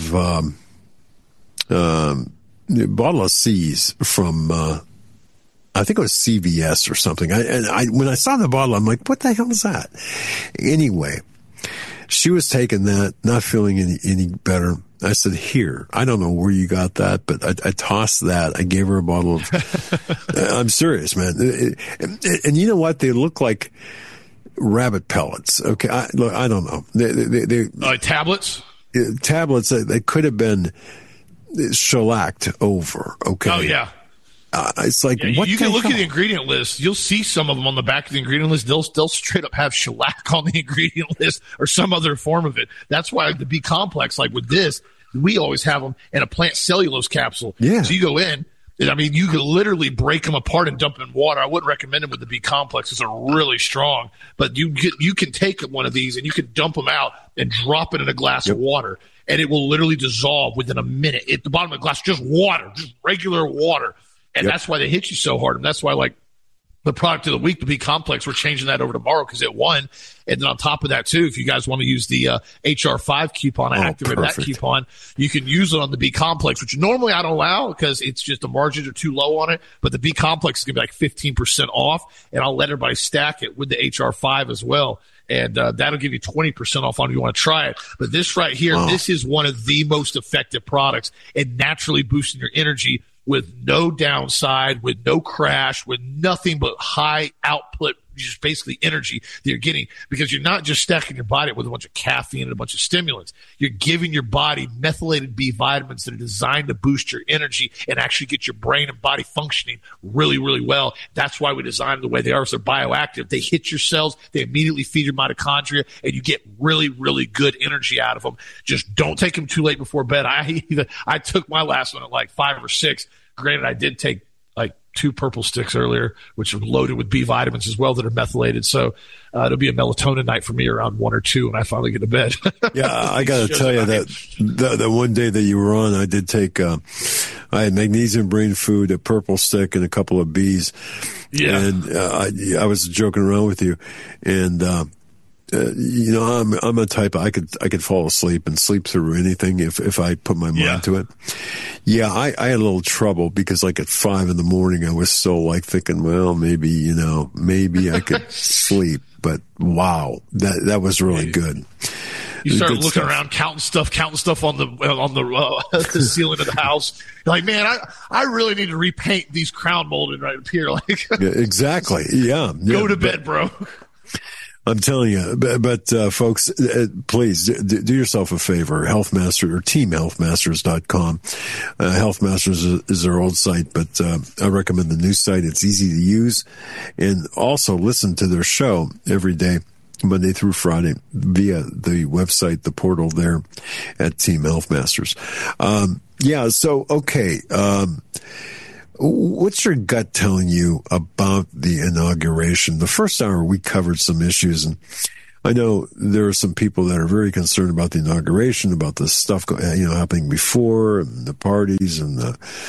C's from. I think it was CVS or something. When I saw the bottle, I'm like, "What the hell is that?" Anyway, she was taking that, not feeling any better. I said, "Here, I don't know where you got that, but I tossed that. I gave her a bottle of." I'm serious, man. And you know what? They look like rabbit pellets. Okay, I don't know. They tablets. Tablets. They could have been shellacked over. Okay. Oh yeah. It's like what you can look at the ingredient list. You'll see some of them on the back of the ingredient list. They'll straight up have shellac on the ingredient list or some other form of it. That's why the B complex, like with this, we always have them in a plant cellulose capsule. Yeah. So you go in. I mean, you could literally break them apart and dump them in water. I wouldn't recommend them with the B complex. It's really strong. But you can take one of these and you can dump them out and drop it in a glass of water, and it will literally dissolve within a minute. At the bottom of the glass, just water, just regular water. And that's why they hit you so hard. And that's why, like, the product of the week, the B complex, we're changing that over tomorrow because it won. And then on top of that, too, if you guys want to use the HR5 coupon, activate that coupon, you can use it on the B complex, which normally I don't allow because it's just the margins are too low on it. But the B complex is going to be like 15% off, and I'll let everybody stack it with the HR5 as well. And that'll give you 20% off on if you want to try it. But this right here, this is one of the most effective products in naturally boosting your energy with no downside, with no crash, with nothing but high output, just basically energy that you're getting, because you're not just stacking your body with a bunch of caffeine and a bunch of stimulants. You're giving your body methylated B vitamins that are designed to boost your energy and actually get your brain and body functioning really, really well. That's why we designed them the way they are. So they're bioactive. They hit your cells. They immediately feed your mitochondria, and you get really, really good energy out of them. Just don't take them too late before bed. I took my last one at like 5 or 6. Granted, I did take like 2 purple sticks earlier, which are loaded with B vitamins as well that are methylated. So it'll be a melatonin night for me around 1 or 2 when I finally get to bed. Yeah, I got to tell you that the one day that you were on, I did take I had magnesium brain food, a purple stick, and a couple of Bs. Yeah, and I was joking around with you, and I'm a type I could fall asleep and sleep through anything if I put my mind to it. Yeah, I had a little trouble because like at 5 a.m, I was so like thinking, well, maybe I could sleep, but wow, that was really good. You start looking around, counting stuff on the ceiling of the house. You're like, man, I really need to repaint these crown molding right up here. Like, yeah, exactly. Yeah. Go to bed, bro. I'm telling you, but folks, please do yourself a favor. Healthmaster or teamhealthmasters.com. Healthmasters is their old site, but I recommend the new site. It's easy to use, and also listen to their show every day, Monday through Friday, via the website, the portal there at Team Healthmasters. So, okay. What's your gut telling you about the inauguration? The first hour, we covered some issues, and I know there are some people that are very concerned about the inauguration, about the stuff happening before, and the parties, and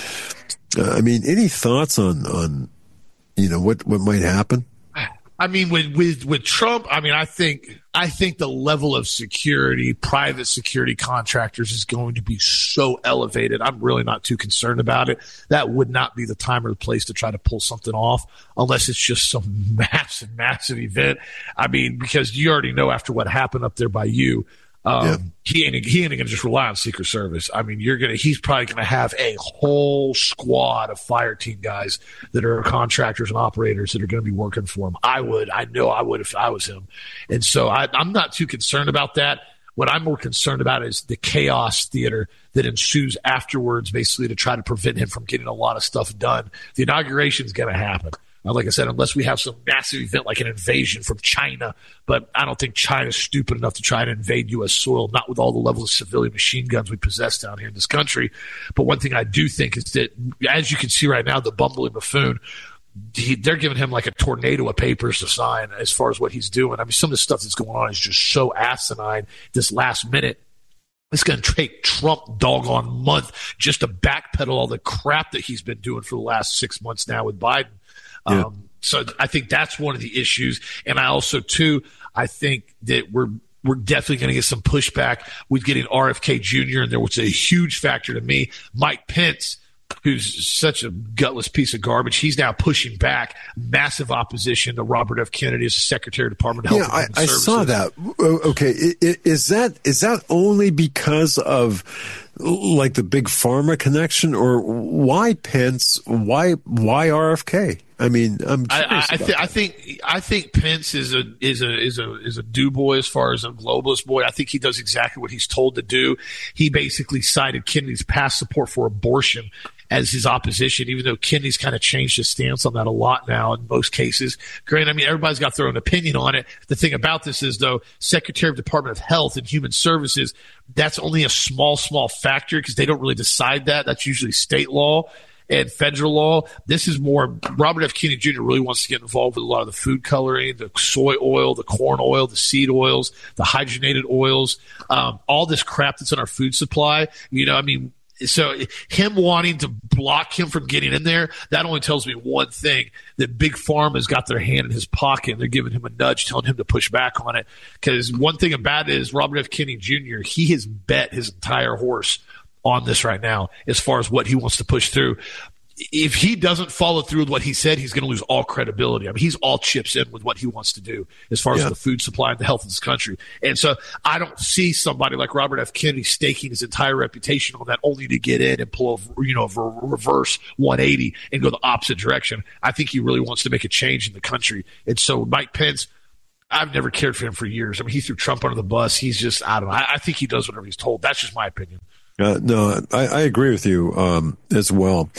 any thoughts on what might happen? I mean, with Trump, I think the level of security, private security contractors is going to be so elevated. I'm really not too concerned about it. That would not be the time or the place to try to pull something off unless it's just some massive event. Because you already know after what happened up there by you, he ain't going to just rely on Secret Service. He's probably going to have a whole squad of fire team guys that are contractors and operators that are going to be working for him. I know I would if I was him. And so I'm not too concerned about that. What I'm more concerned about is the chaos theater that ensues afterwards, basically to try to prevent him from getting a lot of stuff done. The inauguration is going to happen. Like I said, unless we have some massive event like an invasion from China, but I don't think China's stupid enough to try to invade U.S. soil, not with all the level of civilian machine guns we possess down here in this country. But one thing I do think is that, as you can see right now, the bumbling buffoon, they're giving him like a tornado of papers to sign as far as what he's doing. Some of the stuff that's going on is just so asinine this last minute. It's going to take Trump doggone month just to backpedal all the crap that he's been doing for the last 6 months now with Biden. So I think that's one of the issues. And I also, too, I think that we're definitely going to get some pushback with getting RFK Jr. in there, which is a huge factor to me. Mike Pence, who's such a gutless piece of garbage, he's now pushing back massive opposition to Robert F. Kennedy as Secretary of Department of Health and Human Services. I saw that. Okay. Is that only because of like the big pharma connection, or why Pence? Why RFK? I'm curious. I think Pence is a do boy as far as a globalist boy. I think he does exactly what he's told to do. He basically cited Kennedy's past support for abortion as his opposition, even though Kennedy's kind of changed his stance on that a lot now in most cases. Granted, everybody's got their own opinion on it. The thing about this is, though, Secretary of Department of Health and Human Services, that's only a small factor because they don't really decide that. That's usually state law and federal law. This is more, Robert F. Kennedy Jr. really wants to get involved with a lot of the food coloring, the soy oil, the corn oil, the seed oils, the hydrogenated oils, all this crap that's in our food supply. So him wanting to block him from getting in there, that only tells me one thing, that Big Pharma's got their hand in his pocket and they're giving him a nudge, telling him to push back on it. Because one thing about it is Robert F. Kennedy Jr., he has bet his entire horse on this right now as far as what he wants to push through. If he doesn't follow through with what he said, he's going to lose all credibility. He's all chips in with what he wants to do as far as the food supply and the health of this country. And so I don't see somebody like Robert F. Kennedy staking his entire reputation on that only to get in and pull a reverse 180 and go the opposite direction. I think he really wants to make a change in the country. And so Mike Pence, I've never cared for him for years. He threw Trump under the bus. He's just, I don't know. I think he does whatever he's told. That's just my opinion. No, I agree with you as well.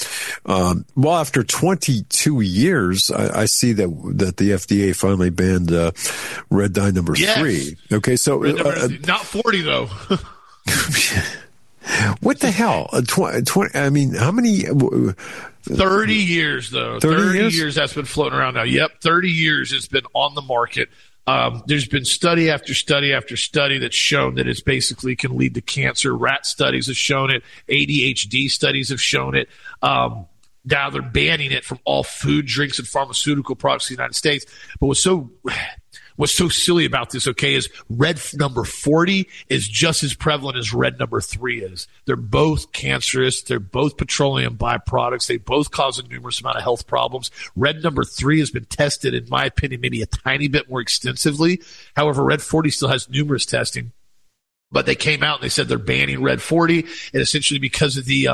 After 22 years, I see that the FDA finally banned red dye number 3. Okay, so not 40 though. What the hell? 20, I mean, how many? 30 years, though. 30 years that's been floating around now. Yep, 30 years it's been on the market. There's been study after study after study that's shown that it basically can lead to cancer. Rat studies have shown it. ADHD studies have shown it. Now they're banning it from all food, drinks, and pharmaceutical products in the United States. But what's so silly about this, okay, is red number 40 is just as prevalent as red number 3 is. They're both cancerous. They're both petroleum byproducts. They both cause a numerous amount of health problems. Red number 3 has been tested, in my opinion, maybe a tiny bit more extensively. However, red 40 still has numerous testing. But they came out and they said they're banning red 40, and essentially because of the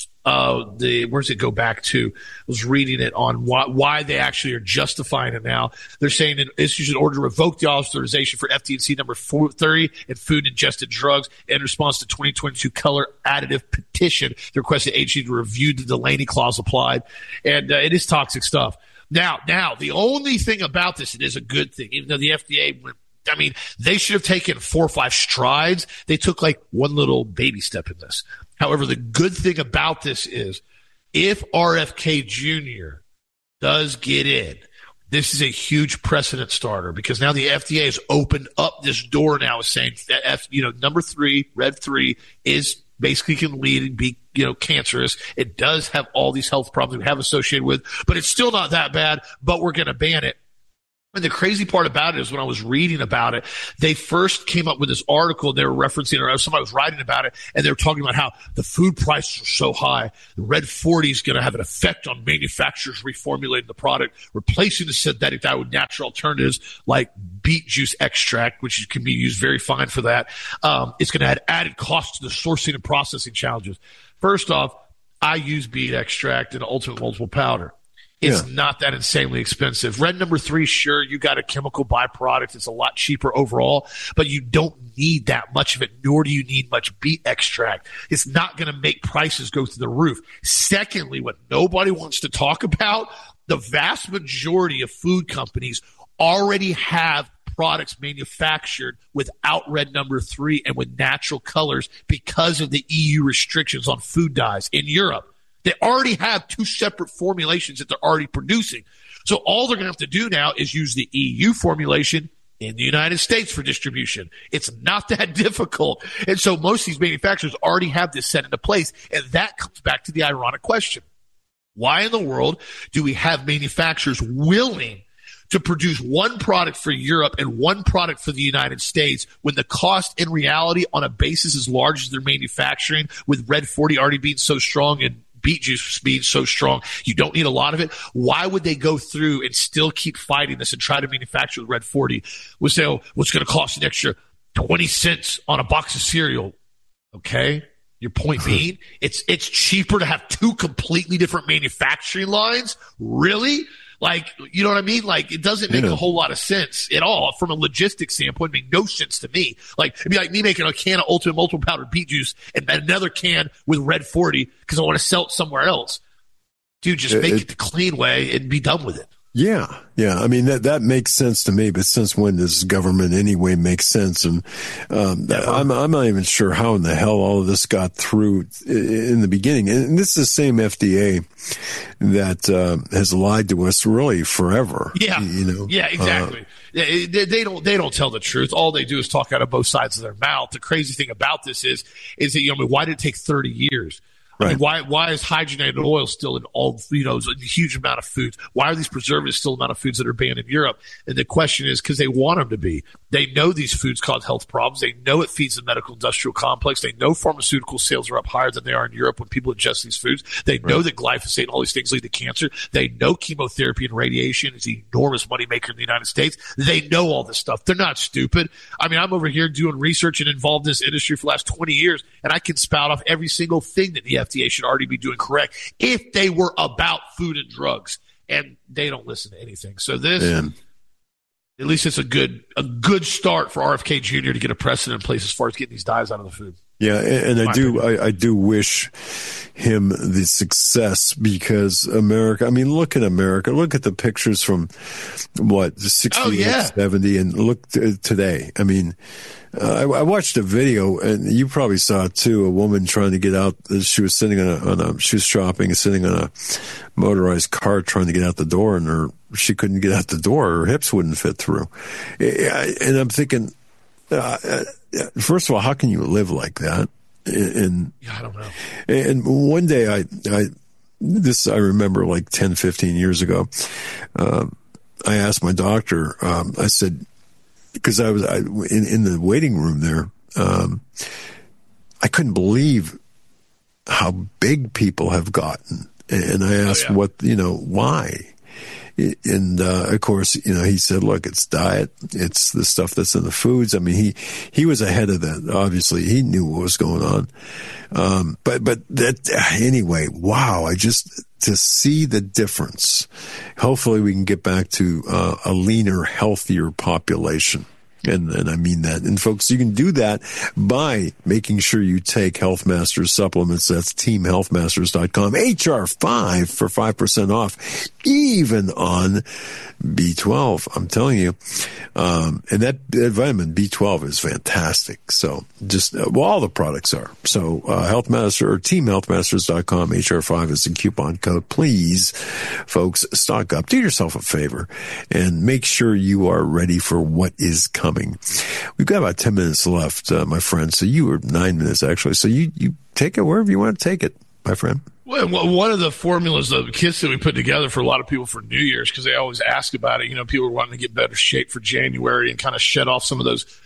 where's it go back to? I was reading it on why they actually are justifying it now. They're saying it issues an order to revoke the authorization for FD&C number 430 and food ingested drugs in response to 2022 color additive petition. They requested agency to review the Delaney clause applied, and it is toxic stuff. Now, the only thing about this, it is a good thing, even though the FDA went. I mean, they should have taken 4 or 5 strides. They took like one little baby step in this. However, the good thing about this is if RFK Jr. does get in, this is a huge precedent starter because now the FDA has opened up this door now saying that, number 3, red 3 is basically can lead and be, cancerous. It does have all these health problems we have associated with, but it's still not that bad, but we're going to ban it. And the crazy part about it is when I was reading about it, they first came up with this article they were referencing, or somebody was writing about it, and they were talking about how the food prices are so high. The red 40 is going to have an effect on manufacturers reformulating the product, replacing the synthetic dye with natural alternatives like beet juice extract, which can be used very fine for that. It's going to add added costs to the sourcing and processing challenges. First off, I use beet extract and ultimate multiple powder. It's not that insanely expensive. Red number 3, sure, you got a chemical byproduct. It's a lot cheaper overall, but you don't need that much of it, nor do you need much beet extract. It's not going to make prices go through the roof. Secondly, what nobody wants to talk about, the vast majority of food companies already have products manufactured without red number 3 and with natural colors because of the EU restrictions on food dyes in Europe. They already have 2 separate formulations that they're already producing. So all they're going to have to do now is use the EU formulation in the United States for distribution. It's not that difficult. And so most of these manufacturers already have this set into place. And that comes back to the ironic question. Why in the world do we have manufacturers willing to produce one product for Europe and one product for the United States when the cost in reality on a basis as large as they're manufacturing, with red 40 already being so strong and beet juice being so strong, you don't need a lot of it? Why would they go through and still keep fighting this and try to manufacture the red 40? We'll say, what's going to cost an extra 20 cents on a box of cereal? Okay. Your point being, it's cheaper to have 2 completely different manufacturing lines? Really? Like, you know what I mean? Like, it doesn't make a whole lot of sense at all. From a logistics standpoint, it makes no sense to me. Like, it'd be like me making a can of Ultimate Multiple Powder beet juice and another can with red 40 because I want to sell it somewhere else. Dude, just make it the clean way and be done with it. Yeah. I mean, that makes sense to me, but since when does government anyway make sense? And I'm not even sure how in the hell all of this got through in the beginning. And this is the same FDA that has lied to us really forever. Yeah. Yeah, exactly. They don't tell the truth. All they do is talk out of both sides of their mouth. The crazy thing about this is that, why did it take 30 years? Right. I mean, why is hydrogenated oil still in all, a huge amount of foods? Why are these preservatives still amount of foods that are banned in Europe? And the question is because they want them to be. They know these foods cause health problems. They know it feeds the medical industrial complex. They know pharmaceutical sales are up higher than they are in Europe when people ingest these foods. They know that glyphosate and all these things lead to cancer. They know chemotherapy and radiation is an enormous moneymaker in the United States. They know all this stuff. They're not stupid. I mean, I'm over here doing research and involved in this industry for the last 20 years, and I can spout off every single thing that the FDA should already be doing correct if they were about food and drugs, and they don't listen to anything. So this, at least it's a good start for RFK Jr. to get a precedent in place as far as getting these dyes out of the food. Yeah, and I do wish him the success, because America, I mean, look at America. Look at the pictures from, the 60s, 70, and look today. I mean, I watched a video, and you probably saw it too, a woman trying to get out. She was sitting she was shopping, sitting on a motorized cart trying to get out the door, and she couldn't get out the door. Her hips wouldn't fit through. And I'm thinking, first of all, how can you live like that? And I don't know. And one day I remember like 10, 15 years ago, I asked my doctor, I said, because I was in the waiting room there, I couldn't believe how big people have gotten. And I asked why? And, of course, he said, look, it's diet. It's the stuff that's in the foods. I mean, he was ahead of that. Obviously, he knew what was going on. But that, anyway, wow. To see the difference. Hopefully we can get back to a leaner, healthier population. And I mean that. And folks, you can do that by making sure you take Health Masters supplements. That's teamhealthmasters.com. HR5 for 5% off, even on B12. I'm telling you. And that vitamin B12 is fantastic. So just, all the products are. So, HealthMaster or teamhealthmasters.com. HR5 is the coupon code. Please, folks, stock up. Do yourself a favor and make sure you are ready for what is coming. We've got about 10 minutes left, my friend. So you were 9 minutes, actually. So you take it wherever you want to take it, my friend. Well, one of the formulas, the kits that we put together for a lot of people for New Year's, because they always ask about it. People are wanting to get better shape for January and kind of shed off some of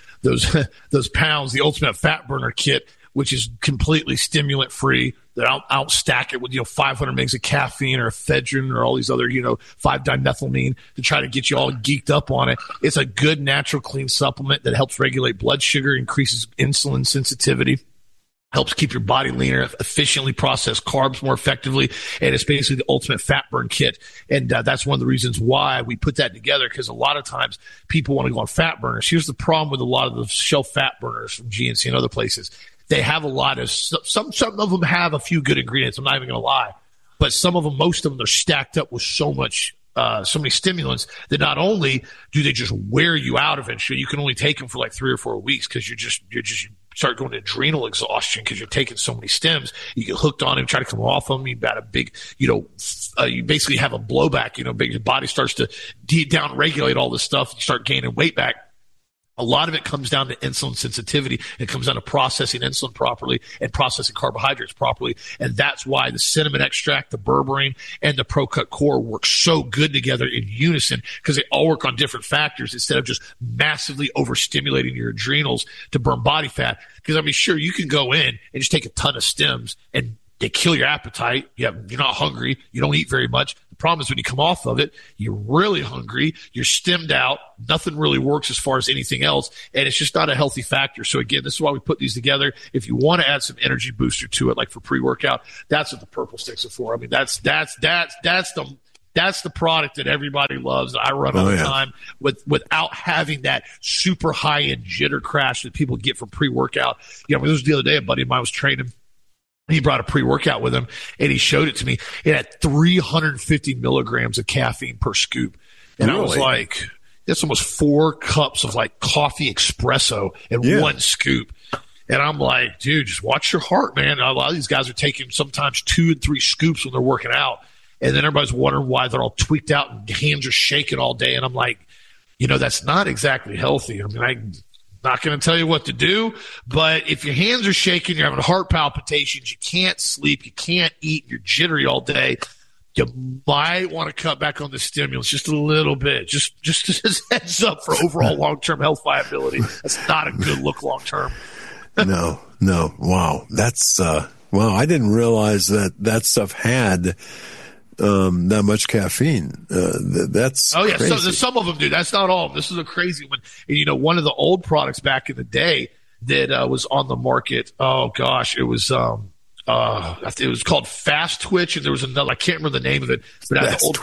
those pounds. The Ultimate Fat Burner Kit, which is completely stimulant free. That I'll stack it with 500 mgs of caffeine or ephedrine or all these other 5-dimethylamine to try to get you all geeked up on it. It's a good natural clean supplement that helps regulate blood sugar, increases insulin sensitivity, helps keep your body leaner, efficiently process carbs more effectively, and it's basically the ultimate fat burn kit. And that's one of the reasons why we put that together, because a lot of times people want to go on fat burners. Here's the problem with a lot of the shelf fat burners from GNC and other places. They have a lot of some of them have a few good ingredients. I'm not even going to lie, but some of them, most of them, they're stacked up with so many stimulants that not only do they just wear you out eventually, you can only take them for like 3 or 4 weeks because you start going to adrenal exhaustion because you're taking so many stims. You get hooked on them, try to come off them. You've got a big, you basically have a blowback. Your body starts to down regulate all this stuff. You start gaining weight back. A lot of it comes down to insulin sensitivity. It comes down to processing insulin properly and processing carbohydrates properly. And that's why the cinnamon extract, the berberine, and the ProCut Core work so good together in unison, because they all work on different factors instead of just massively overstimulating your adrenals to burn body fat. Because, sure, you can go in and just take a ton of stims and they kill your appetite. You're not hungry. You don't eat very much. The problem is when you come off of it, you're really hungry. You're stimmed out. Nothing really works as far as anything else. And it's just not a healthy factor. So again, this is why we put these together. If you want to add some energy booster to it, like for pre-workout, that's what the purple sticks are for. That's the product that everybody loves. That I run all the time without having that super high-end jitter crash that people get from pre-workout. This was the other day, a buddy of mine was training. He brought a pre-workout with him, and he showed it to me. It had 350 milligrams of caffeine per scoop. And I was like, that's almost 4 cups of like coffee espresso in one scoop. And I'm like, dude, just watch your heart, man. A lot of these guys are taking sometimes 2 and 3 scoops when they're working out. And then everybody's wondering why they're all tweaked out and hands are shaking all day. And I'm like, that's not exactly healthy. I'm not going to tell you what to do, but if your hands are shaking, you're having heart palpitations, you can't sleep, you can't eat, you're jittery all day, you might want to cut back on the stimulants just a little bit, just as heads up for overall long-term health viability. That's not a good look long-term. No. Wow. That's, wow. I didn't realize that stuff had that much caffeine. That's crazy. So some of them do. That's not all of them. This is a crazy one. And, one of the old products back in the day that was on the market. Oh gosh, it was it was called Fast Twitch, and there was another, I can't remember the name of it, but it was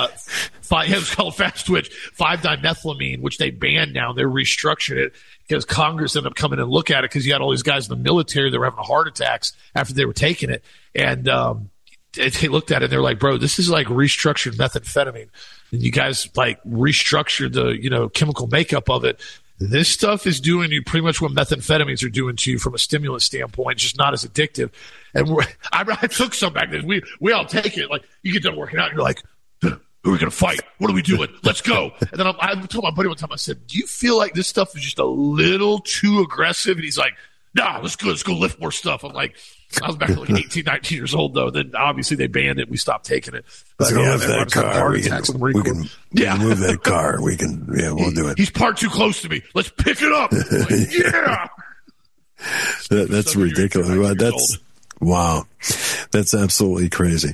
called Fast Twitch, 5-dimethylamine, which they banned now. They're restructuring it because Congress ended up coming and look at it because you had all these guys in the military that were having heart attacks after they were taking it. And they looked at it and they're like, bro, this is like restructured methamphetamine. And you guys like restructured the, chemical makeup of it. This stuff is doing you pretty much what methamphetamines are doing to you from a stimulant standpoint, just not as addictive. And I took some back then. We all take it. Like, you get done working out, and you're like, who are we going to fight? What are we doing? Let's go. And then I told my buddy one time, I said, do you feel like this stuff is just a little too aggressive? And he's like, nah, let's go lift more stuff. I'm like, I was back like 18, 19 years old, though. Then obviously they banned it. We stopped taking it. Let's go lift that car. We can move that car. We'll do it. He's parked too close to me. Let's pick it up. Like, yeah. That's ridiculous. Wow. That's absolutely crazy.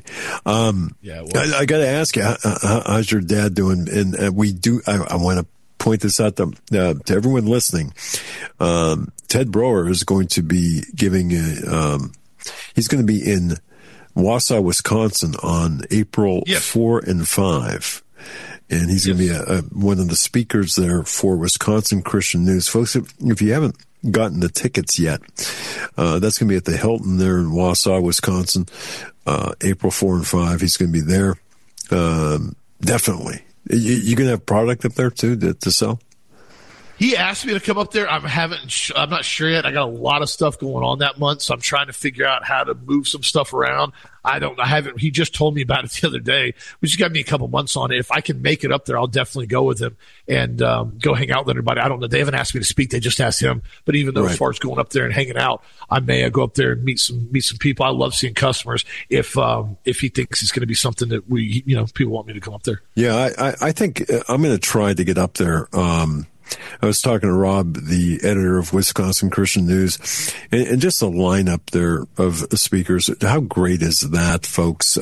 I got to ask you, how's your dad doing? And I want to point this out to everyone listening. Ted Broer is going to be giving he's going to be in Wausau, Wisconsin on April 4 and 5. And he's going to be one of the speakers there for Wisconsin Christian News. Folks, if you haven't gotten the tickets yet, that's going to be at the Hilton there in Wausau, Wisconsin, April 4 and 5. He's going to be there. Definitely. You going to have product up there too to sell? He asked me to come up there. I'm not sure yet. I got a lot of stuff going on that month, so I'm trying to figure out how to move some stuff around. He just told me about it the other day, which got me a couple months on it. If I can make it up there, I'll definitely go with him and go hang out with everybody. I don't know. They haven't asked me to speak. They just asked him. But even though as far as going up there and hanging out, I may go up there and meet some people. I love seeing customers if he thinks it's going to be something that people want me to come up there. Yeah, I think I'm going to try to get up there. I was talking to Rob, the editor of Wisconsin Christian News, and just the lineup there of speakers. How great is that, folks?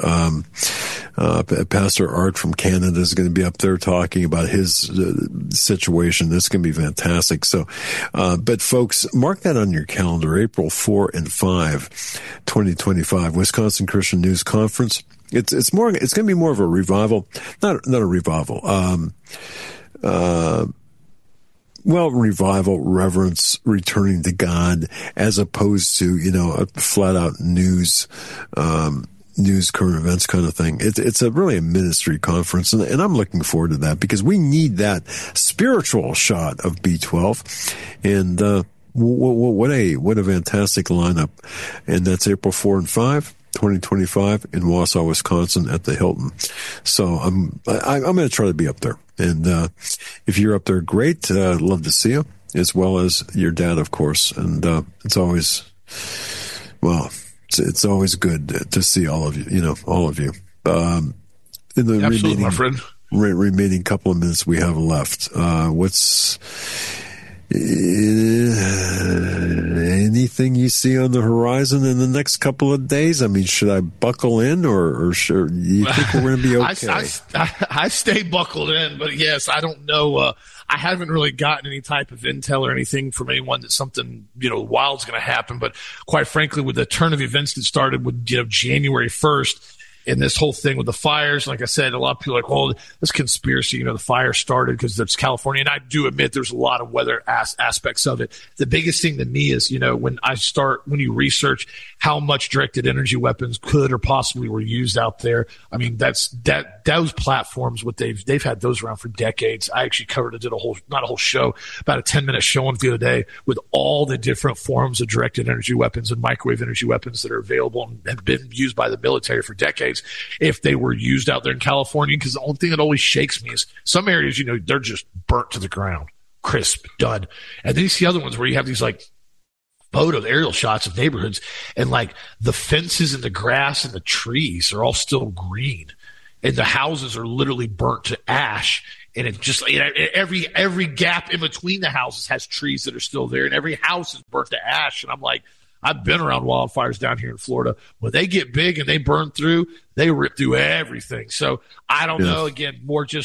Pastor Art from Canada is going to be up there talking about his situation. This is going to be fantastic. So, but folks, mark that on your calendar, April 4 and 5, 2025, Wisconsin Christian News Conference. It's going to be more of a revival, not a revival. Revival, reverence, returning to God, as opposed to, a flat out news, current events kind of thing. It's really a ministry conference, and I'm looking forward to that because we need that spiritual shot of B12. And, what a fantastic lineup. And that's April 4 and 5. 2025 in Wausau, Wisconsin at the Hilton. So I'm going to try to be up there. And, if you're up there, great. Love to see you, as well as your dad, of course. And, it's always good to see all of you, all of you. In the Absolutely, my friend. Remaining couple of minutes we have left. Anything you see on the horizon in the next couple of days? I mean, should I buckle in or do you think we're going to be okay? I stay buckled in, but yes, I don't know. I haven't really gotten any type of intel or anything from anyone that something, wild's going to happen. But quite frankly, with the turn of events that started with, January 1st, and this whole thing with the fires, like I said, a lot of people are like, oh, this conspiracy, the fire started because it's California. And I do admit there's a lot of weather aspects of it. The biggest thing to me is, when you research how much directed energy weapons could or possibly were used out there. I mean, those platforms, they've had those around for decades. I actually did not a whole show, about a 10-minute show on it the other day with all the different forms of directed energy weapons and microwave energy weapons that are available and have been used by the military for decades. If they were used out there in California, because the only thing that always shakes me is some areas, they're just burnt to the ground, crisp, done. And then you see other ones where you have these aerial shots of neighborhoods and the fences and the grass and the trees are all still green and the houses are literally burnt to ash. And it just, every gap in between the houses has trees that are still there and every house is burnt to ash. And I'm like, I've been around wildfires down here in Florida. When they get big and they burn through, they rip through everything. So I don't know. Again, more just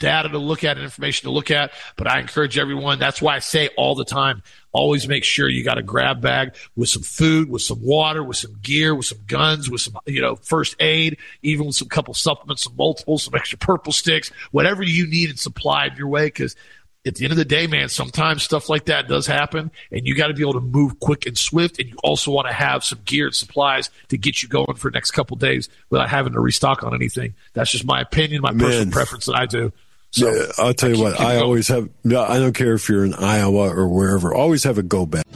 data to look at and information to look at. But I encourage everyone. That's why I say all the time, always make sure you got a grab bag with some food, with some water, with some gear, with some guns, with some, first aid, even with some couple supplements, some multiples, some extra purple sticks, whatever you need and supplied your way. Because at the end of the day, man, sometimes stuff like that does happen, and you got to be able to move quick and swift, and you also want to have some gear and supplies to get you going for the next couple of days without having to restock on anything. That's just my opinion, my personal preference that I do. So I'll tell you what, I always have – I don't care if you're in Iowa or wherever, always have a go bag.